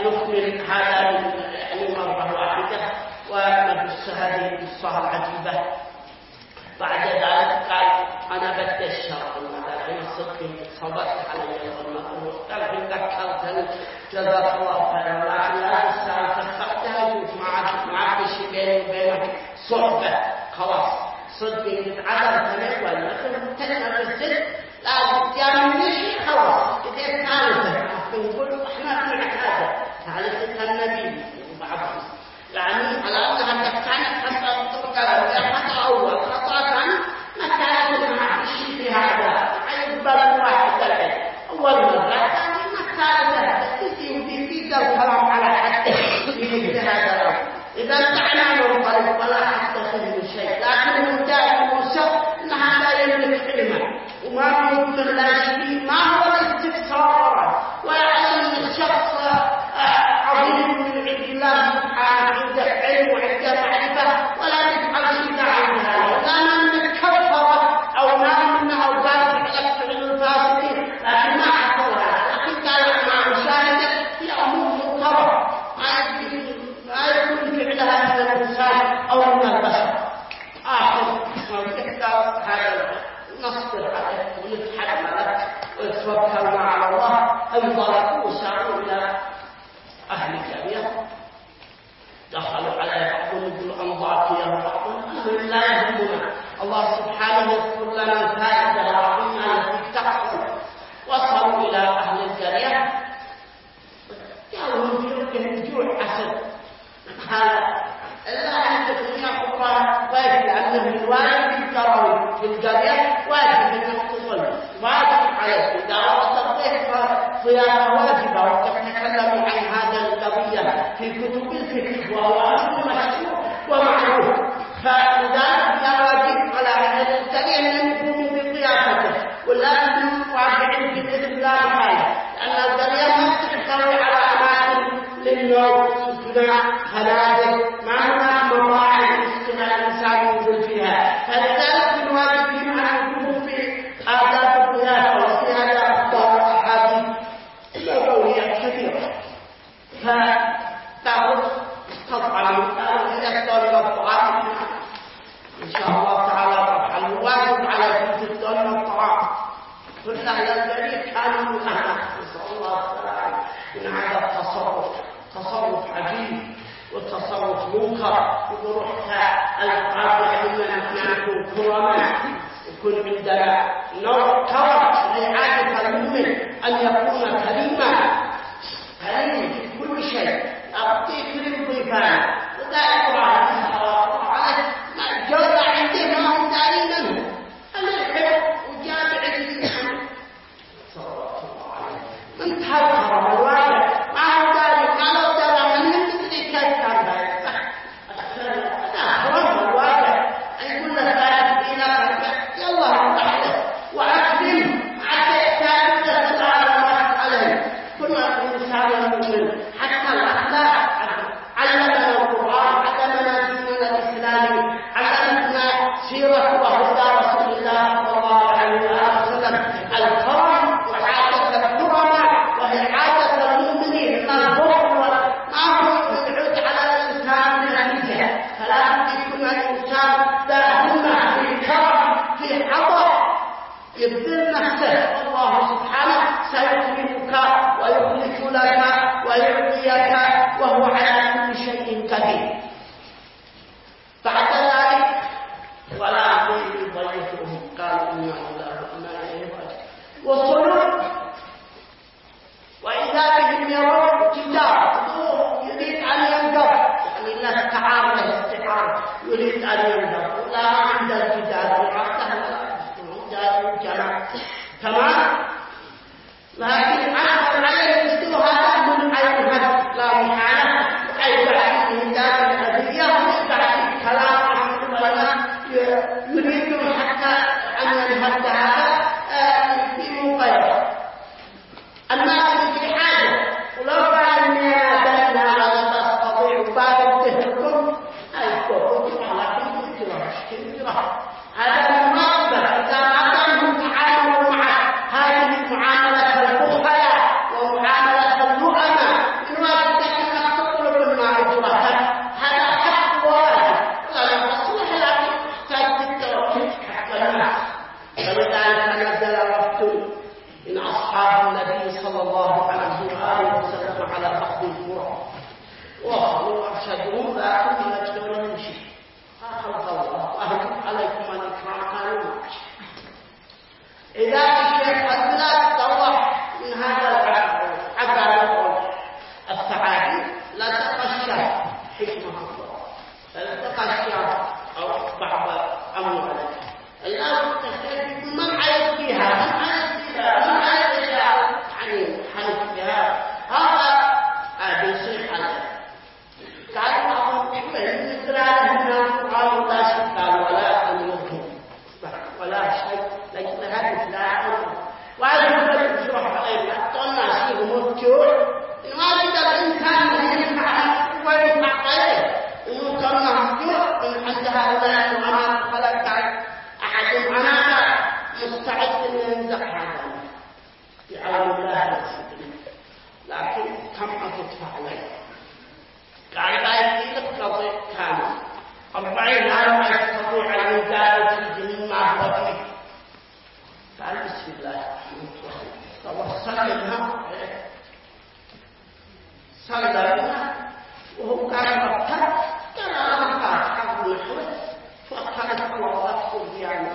نكمل هذا يعني مرة واحدة ونبث هذه القصة العجيبة. بعد ذلك قال أنا بدي الشرط المدى الصدق صبرت علي المقروض قال إن ذكرتني جزاك الله خيرا لكن لا تسأل فخفتها يشوف معك معك شيء بيني وبينك صحبة خلاص صدقي يتعذر ثاني ولا لكن تنمى الصدق لا يعني شيء خلاص إذا ثالثة نقول إحنا في هذا ثالثة النبي وبعضهم يعني على أنها كانت حتى تبقى خطأ أول خطأ كان ما كانت مع شيء في هذا عيب بلد واحد العيب أول مرة ثاني ما كانت تسيب في فيك الكلام على حد في مثل هذا الأمر. إذا دعنا ننطلق ولا حتى من شيء لكن المدعي موسى أنها لا يملك علما وما يمكن لا شيء ما هو الاستفسار ويعلم أن الشخص عظيم من عند الله سبحانه عنده علم وعنده معرفة ولا تفعل شيء عن هذا لا من كفر أو ما منه أو ذلك على فعل الفاسدين لكن ما حصلها لكن قال مع مشاهدة في أمور مضطرة ما يكون فعلها من الإنسان أو من البشر. آخر وتحتاج هذا نصبر عليه ونتحمل ويتوكلنا على الله انطلقوا وساروا إلى أهل الجرية دخلوا على بعضهم يقولوا أنضاكي بعضهم لا يهمنا الله سبحانه يذكر لنا الفائدة العظيمة التي تحصل. وصلوا إلى أهل الجرية قالوا في جوع أسد هذا إلا عندك من القرآن واجب أنه الواجب الكروي في الجرية واجب أنك تصل واجب عليك إذا أردت الضيف صيانة واجبة وتتكلم عن هذا القضية في كتب الفقه وهو أمر مشروع ومعروف فلذلك لا واجب على أهل الجرية أن يقوموا بقيادته ولا أنهم واجبين في الإذن لا محالة لأن الجرية ما تحتوي على أماكن للنوم استماع هنادق ما هناك مطاعم استماع الإنسان ينزل فيها فلذلك من واجبهم أن يكونوا في آداب الضيافة وفي هذا أخبار الأحاديث نبوية كثيرة. فتعرف تطعم يحتوي الطعام إن شاء الله تعالى الواجب على جنس الدون والطعام كل أهل الجريء كانوا من أهل نسأل الله تعالى من هذا التصرف تصرف عجيب وتصرف منكر وبروحها القاطع منا نكون كرماء يكون عندنا نوع كرم لعادة المؤمن أن يكون كريما كريم في كل شيء أعطي كريم ضيفان وذلك على جرى عنده ما هو داري منه أنا الحب وجاب عندي صلى الله عليه وسلم من تهكر الواجب ما هو داري قالوا داري من مثل كثر ذلك أنا أخرج الواجب أن يقول لك يلا رحلة وأكرم حتى يتعرف العالمات عليه كنا الإنسان المؤمن حتى الأخلاق علمنا القرآن علمنا ديننا الإسلامي علمنا سيرة وهدى رسول الله صلى الله عليه وسلم الكرم وعادة الكرماء وهي عادة المؤمنين ما البخل ما هو يبعد على الإنسان من النجاة فلا يكون الإنسان دائما في كرم في عطاء يبذل نفسه الله سبحانه سيكرمك ويخلف لك ويعطيك وهو على كل شيء قدير. بعد ذلك ولا يضيفهم قالوا إنا الله وإنا إليه راجعون وصلوا وإذا بهم يرون جدار يريد أن ينقض يعني لا استعار له استعار يريد أن ينقض لا عند الجدار وعده الجماعة تمام لكن عرض عليه الاستوى هذا من عين هذا لا محالة أي بعد من دار الأدوية بعد كلام عن ولا يريدون حتى أن ينهد هذا في مقيرة الناس في حاجة ولو كان بيننا لا تستطيع بعد تهركم أي كوكب لكن على أخذ القرى وصلوا أرشدوهم لكن يجدون يمشي خلق الله وأهلكم عليكم الإكرام قالوا ماشي. إذا الشيخ قد لا تطوح من هذا العبر السعادي لا تقشى حكمة الله لا تقشى أو بعض أموالك الآن تستفيد من عيد فيها من عيد فيها من عيد فيها يعني حنف فيها هذا بيصير حل قال بعضهم من إسرائيل قالوا لا شيء قالوا ولا أمرهم ولا شيء لكن هذا لا أمر وعلى ذلك يشرح علينا حتى الناس يموتوا ما يقدر الإنسان ينفع وينفع عليه إنه كان مهجور من عند هؤلاء وأنا خلقت أحد أنا مستعد أن ينزح هذا بعون الله لكن كم أتدفع عليه قال لا يستطيع قضي كامل أربعين عام يستطيع أن يزال الجنين ما هو فيه قال بسم الله توصل لها صلى لنا وهو كان مبتر كان أمكار حق نحوه فأخذت وضعته يعني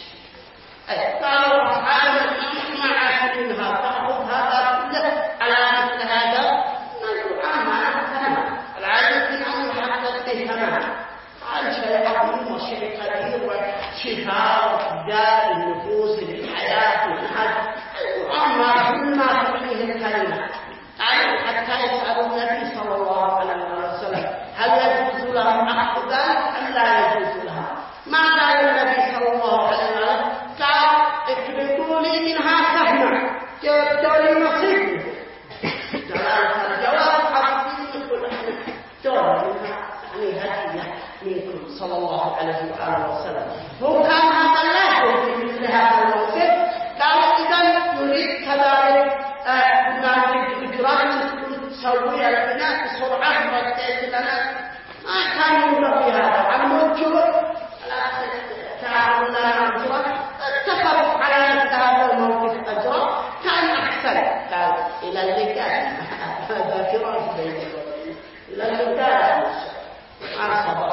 قالوا أصحاب الإسماء عاشرينها تأخذ هذا كله على مثل هذا نقول عنها أنها العادة أن يحدث بهما عن شيء عظيم وشيء كبير وشفاء وفداء النفوس للحياة والحج وأما كل ما تعنيه الكلمة حتى يسأل النبي صلى الله عليه وسلم هل يجوز لهم أخذ ذلك أم لا يجوز لهم؟ ما قال النبي صلى الله عليه وسلم قال اكبتوا لي منها سهما جبتوا لي نصيبي جلالة الجواب حقيقي يقول دور منها يعني هدية منكم صلى الله عليه وآله وسلم هو كان هذا الله في مثل هذا الموقف قال إذا يريد كذلك ما في إجراء تسوي البناء بسرعة وتأتي لنا ما كان يمر بهذا عن موجود تعاملنا مع الجرى اتفقوا على هذا الموقف أجرى كان أحسن قال إلى اللقاء هذا فراش بين إلى اللقاء ما صبر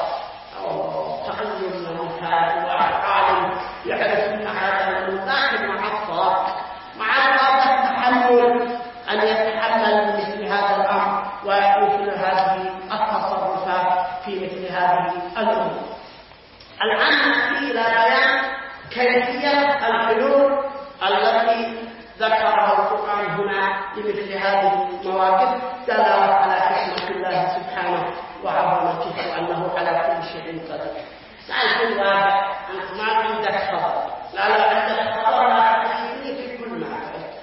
أو تقلل المنكر وعالم يعرف أن هذا المنكر معطى معطى التحمل أن يتحمل مثل هذا الأمر ومثل هذه التصرفات في مثل هذه الأمور. الآن نأتي إلى بيان كيفية الحلول التي ذكرها القرآن هنا لمثل هذه المواقف دلالة على حكمة الله سبحانه وعظمته وأنه على كل شيء قدير. سألت الواقع أنت ما عندك خبر لا لا عندك خبر لا تحيني في كل ما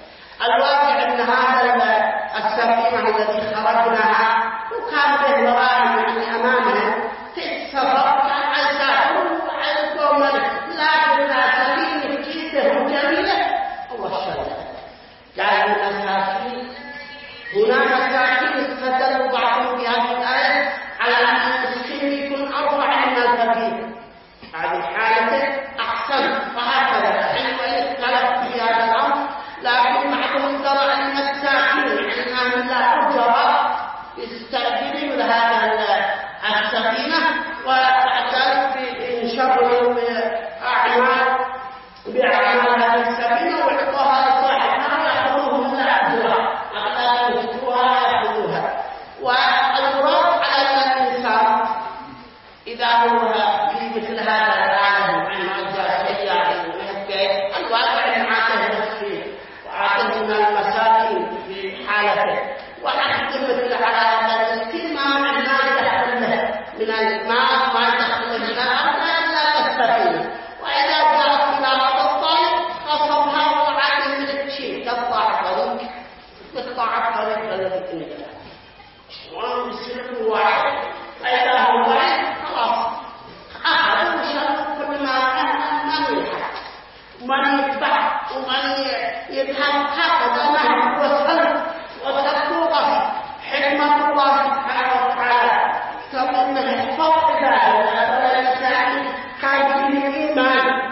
الواقع أن هذا السفينة التي خرجناها وكان به وراء يعني أمامنا تتصرف كان عزاء وعزكم لكن لا سفينة جيدة وجميلة الله الشرع قال المساكين هنا مساكين استدلوا بعضهم في هذه الآية على أن المسكين يكون أرفع من الفقير هذه الحالة أحسن وهكذا حين ويختلف في هذا الأمر لكن بعضهم ترى أن الساكن يعني أن لا أجر يستأجرون لهذا السفينة وبعد ذلك ينشروا بأعمال بأعمال هذه السفينة ويعطوها لصاحبها ويأخذوهم لا أجر حتى يشتروها ويأخذوها. والمراد على أن الإنسان إذا هو في مثل هذا العالم عن الجاهلية الواقع معته نفسه وعاته من المساكين في حالته وحتى مثل على هذا المسكين ما ما يدخل له من الماء ما يدخل له من الأرض لا تستفيد وإذا جاءت إلى هذا الطالب أصبها وعاته من الشيء قطع الطريق قطع الطريق الذي تنجح وأن يسلك واحد فإذا هو واحد خلاص أخذ وشرب كل ما كان من يلحق ومن يتبع ومن يتحقق هذا ما هو وصل وتطوق حكمة الله سبحانه وتعالى سبب من فوق ذلك الإنسان كان فيه الإيمان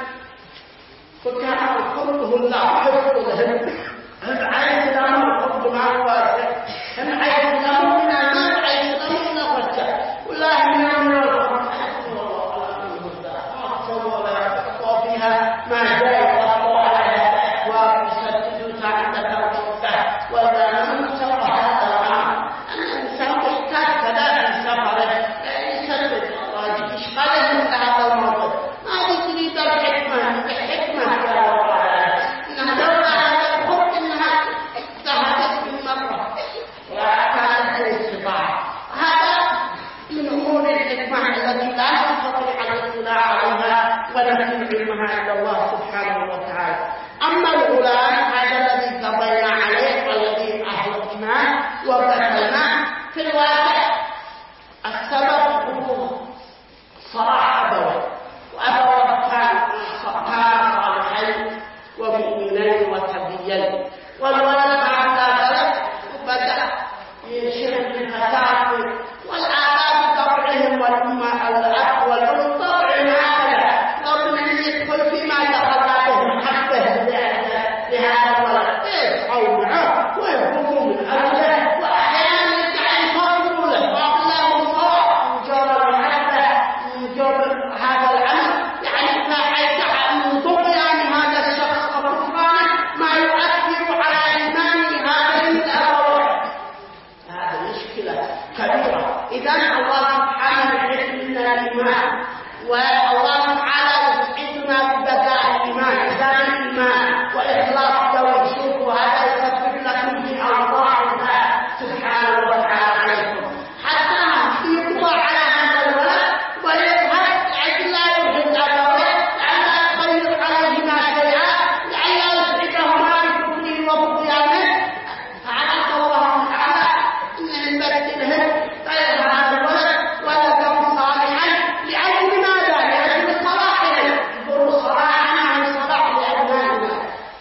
فكان حبه الله حبه هم هم عين الأمر حب مع الواسع هم عين يعلمها إلا الله سبحانه وتعالى. أما الغلام هذا الذي قضينا عليه والذي أهلكناه وقتلناه، في الواقع السبب هو صلاح أبوه، وأبوه كان صالحين ومؤمنين وتقيين، والولد بعد ذلك بدأ ينشرب بالفساد، والآباء بطبعهم والأمة الأب والأم طبعهم هكذا، قبل أن يدخل فيما دخل به حبه لهذا الولد يسعوا معه ويهربوا من أجله، وأحيانا يجعل يفضلوا له وأقول له صلاح من جور المحبة من جور هذا العمل، يعني فحيث من طغيان هذا الشخص وكفرانه ما يؤثر على إيمان هذين الأبوين. هذه مشكلة كبيرة. إذا الله سبحانه يعلمنا الإيمان، والله تعالى يسعدنا ببداء الإيمان، بداء الإيمان وإخلاص توحيد، وهذا يسبب لكم في أوضاع الله سبحانه وتعالى عليكم، حتى يطلع على هذا الولد ويذهب لأجل لا يوجد أبويه، لأن لا يخير عليهما شيئا، لأن يسعدهما بكفره وبطيانه، فعلى الله تعالى أن يبدلهم فيظهر هذا الولد ولدا صالحا. لأجل ماذا؟ لأجل صلاحهم. يقولوا صلاحنا عن صلاح لأبنائنا،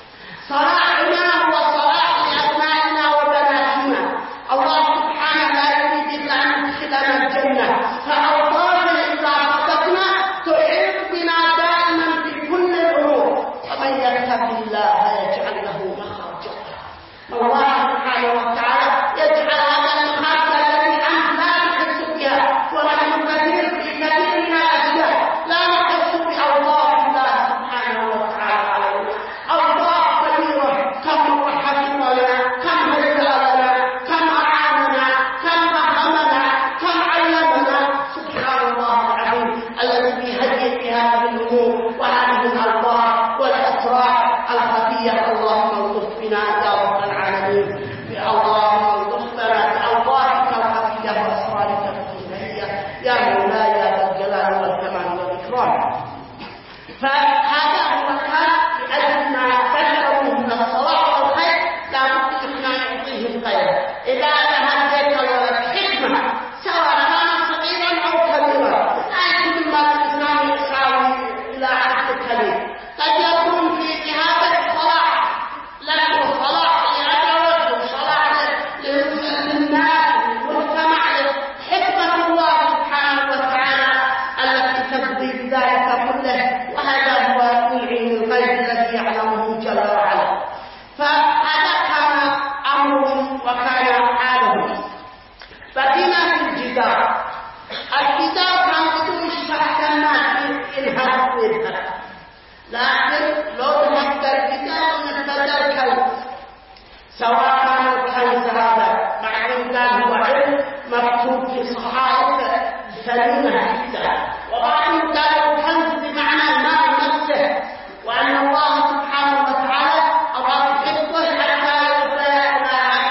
صلاحنا هو صلاح لأبنائنا وبناتنا. الله سبحانه لا يريد إلا أن يدخلنا الجنة، فأوصافنا إذا صدقنا تحيط بنا دائما في كل الأمور. ومن يتق الله يجعل له مخرجا. الله سبحانه وتعالى يجعل هذا المخرج الذي أنت لا تحس بها، ونحن كثير في كثير من الأشياء لا نحس بأوصاف الله سبحانه وتعالى علينا، أوصاف كثيرة، كم حفظنا، كم هدانا، كم أعاننا، كم فهمنا، كم علمنا. سبحان الله العظيم الذي يهيئ بهذه الأمور وهذه الألطاف والأسرار الخفية. اللهم الطف بنا يا رب العالمين، اللهم الطف بنا بألطافك الخفية وأسرارك الإلهية يا مولاي يا ذا الجلال والكمال والإكرام. فهذا هو كان لأجل ما بشروا من الصلاح والخير لابد أن يعطيهم خير. إذا هديت الحكمة سواء كان صغيرا أو كبيرا، لا يكون ما الإنسان يسعى إلى عهد الكبير، قد يكون في جهاد الصلاح له صلاح لأدوات وصلاح للناس والمجتمع، حكمة الله سبحانه وتعالى التي تقضي بذلك كله، وهذا هو من علم الغيب الذي يعلمه جل وعلا. فهذا كان أمرهم وكان حالهم. بقينا في الجدار. الجدار كان بدون شك الناس ينهب ويذهب، لكن لو تهد الجدار نبدل الكنز، سواء كان الكنز هذا معلوم قال هو علم مكتوب في صحائف سليمة جدا، وبعضهم قالوا الكنز بمعنى الماء نفسه، وأن الله سبحانه وتعالى أراد حفظه حتى يصل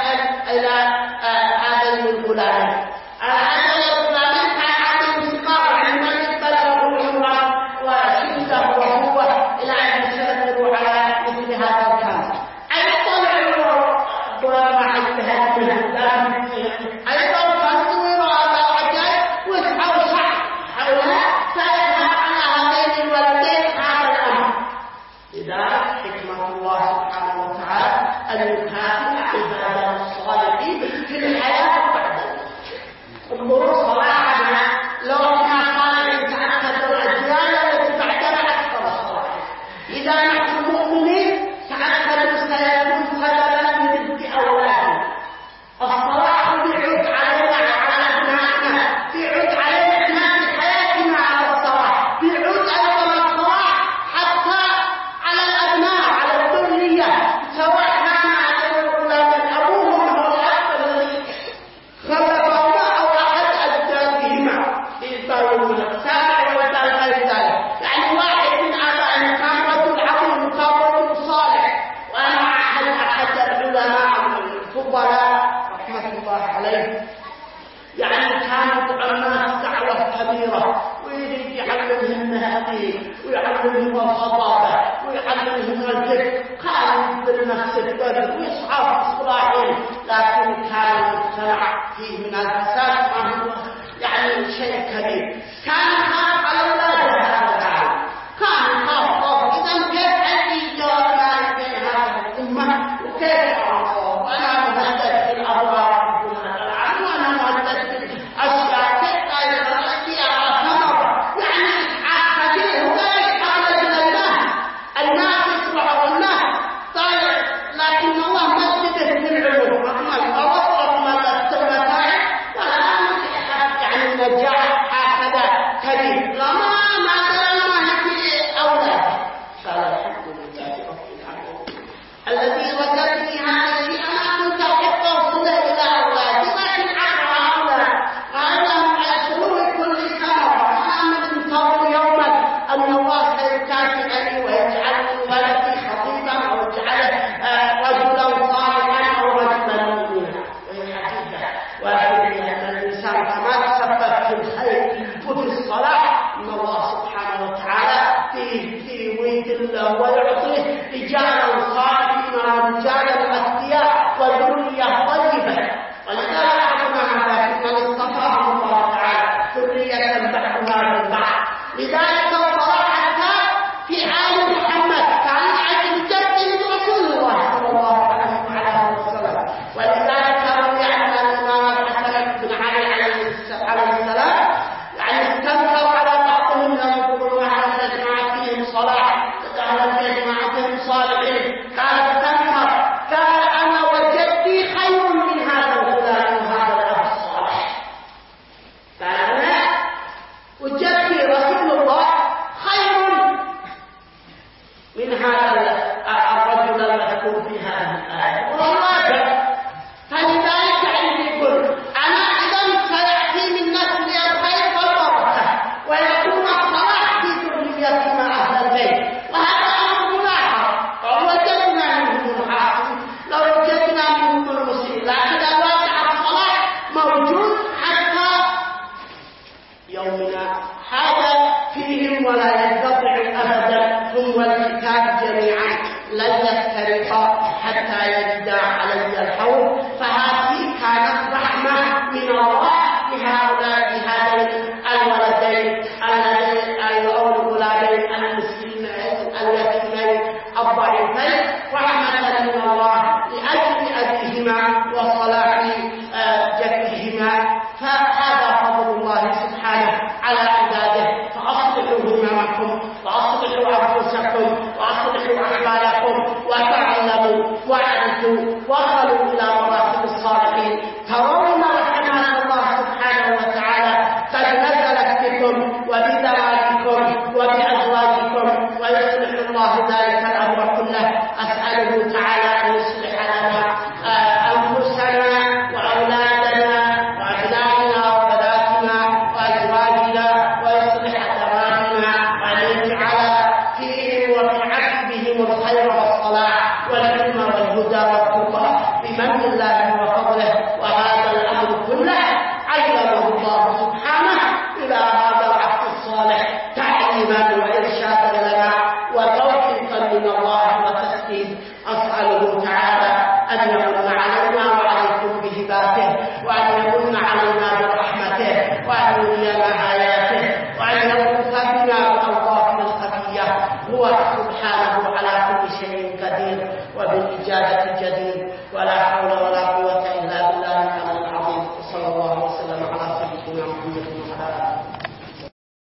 إلى عدم الغلام. عدم الغلام كان عدم الصغار عندما يقبل الروح وشدة وقوة إلى أن يسيطروا على مثل هذا الكنز. أيضا الغلام عن هذه أيضا فانظروا على العجائب واسعوا صح حولها فيذهب على هذين الولدين هذا الأمر. لذلك حكمة الله سبحانه وتعالى أن يكافئ عباده الصالحين في الحياة بعد الموت. انظروا صلاحنا لو ما كان يتعقد الأجيال التي بعدنا أكثر الصلاح. إذا نحن مؤمنين تعقدوا سيكون سببا لرزق أولادنا. الصلاح بيعود علينا على أبنائنا، بيعود علينا إحنا في حياتنا على الصلاح، بيعود أيضا الصلاح حتى على الأبناء على الذرية، سواء كان على الأولاد أبوهم أو الأب الذي خلفهما أو أحد أجدادهما في الدار السابع والدار غير ذلك. يعني واحد من آبائنا كان رجل عظيم كان رجل صالح، وأنا أحد أحد العلماء الفضلاء رحمة الله عليه، يعني كانت الناس دعوة كبيرة ويريد يعلمهم هذه ويعلمهم الخطابة ويعلمهم الذكر، كان يدبر نفس البر ويصحى في إصلاحهم، لكن كان المجتمع فيه من الفساد ما هو يعني شيء كبير. كان خاف على أولاده هذا العالم، كان خاف خوف. إذا كيف أجي جوابنا بين هذه الأمة وكيف أعرفه؟ أنا مهدد في الأبواب العالم وأنا مهدد في الأشياء كيف أجي أعرفها؟ يعني إسحاق كثير ولا يحاول إلى الناس يسمعوا الناس طيب، لكن الله مجده في العلوم رحمة الله ورحمة السمتين ولا مجد يعني النجاح هكذا كبير. لما ما دلنا هذه أولاد قال الحمد لله رب العالمين الذي وجدني هذا الشيء. أنا كنت أحب أوصله إلى أولادي لكن أعرى أولاد وأنهم على سلوك كل سنة. وأنا منتظر يوما أن الله سيكافئني ويجعلني ولدي خطيبا أو يجعله رجلا صالحا أو رجلا مؤمنا. وهي حقيقة وأدري أن الإنسان كما تسبب في الخير وفي الصلاح إن الله سبحانه وتعالى في في ويد الله ويعطيه رجالا صالحين ورجالا أتقياء وذرية طيبة. ولذلك حكم هذا من اصطفاه الله تعالى ذرية بعضها من بعض. لذلك الصلاح في آل محمد كان عجل جد رسول الله صلى الله عليه وسلم. ولذلك روي عن الإمام الحسن بن علي عليه السلام يعني استنكر على بعضهم لم يقولوا على جماعتهم صلاح على جماعتهم صالحين. قال استنكر قال أنا وجدتي خير من هذا الغلام وهذا الأب الصالح. قال أنا وجدتي رسول الله خير من هذا الرجل المذكور في هذه الآية. والله فلذلك يعني يقول أنا إذا سيأتي من نسلي الخير والبركة ويكون الصلاح في ذريتنا أهل البيت. وهذا أمر ملاحظ ووجدنا منهم الحاكم لو وجدنا منهم المسيء، لكن الواقع الصلاح موجود حتى يومنا هذا فيهم ولا ينقطع أبدا. هم والكتاب جميعا لن يفترقا حتى يجدى علي الحوض. فهذه كانت رحمة من الله لهؤلاء هذين الولدين اللذين أو الغلامين المسكينين اليتيمين الضعيفين، رحمة من الله لأجل أبيهما وصلاح جدهما. فهذا فضل الله سبحانه على عباده. فأصلحوا هممكم وأصلحوا أنفسكم وأصلحوا أحوالكم وتعلموا واعرفوا وصلوا إلى مراتب الصالحين. ترون رحمة الله سبحانه وتعالى قد نزلت بكم وبذواتكم وبأزواجكم ويصلح الله ذلك الأمر كله. أسأله تعالى أن يصلح لنا أنفسنا وأولادنا وأبنائنا وبناتنا وأزواجنا ويصلح أزواجنا وأن يجعل فيهم وفي عقبهم الخير والصلاح والعلم والهدى والتقى بمن الله وفضله. وهذا الأمر كله علمه الله سبحانه إلى هذا العبد الصالح تعليما وإرشادا لنا وتوفيقا من الله وتسديد. أسأله تعالى أن يمن علينا وعليكم بهباته وأن يمن علينا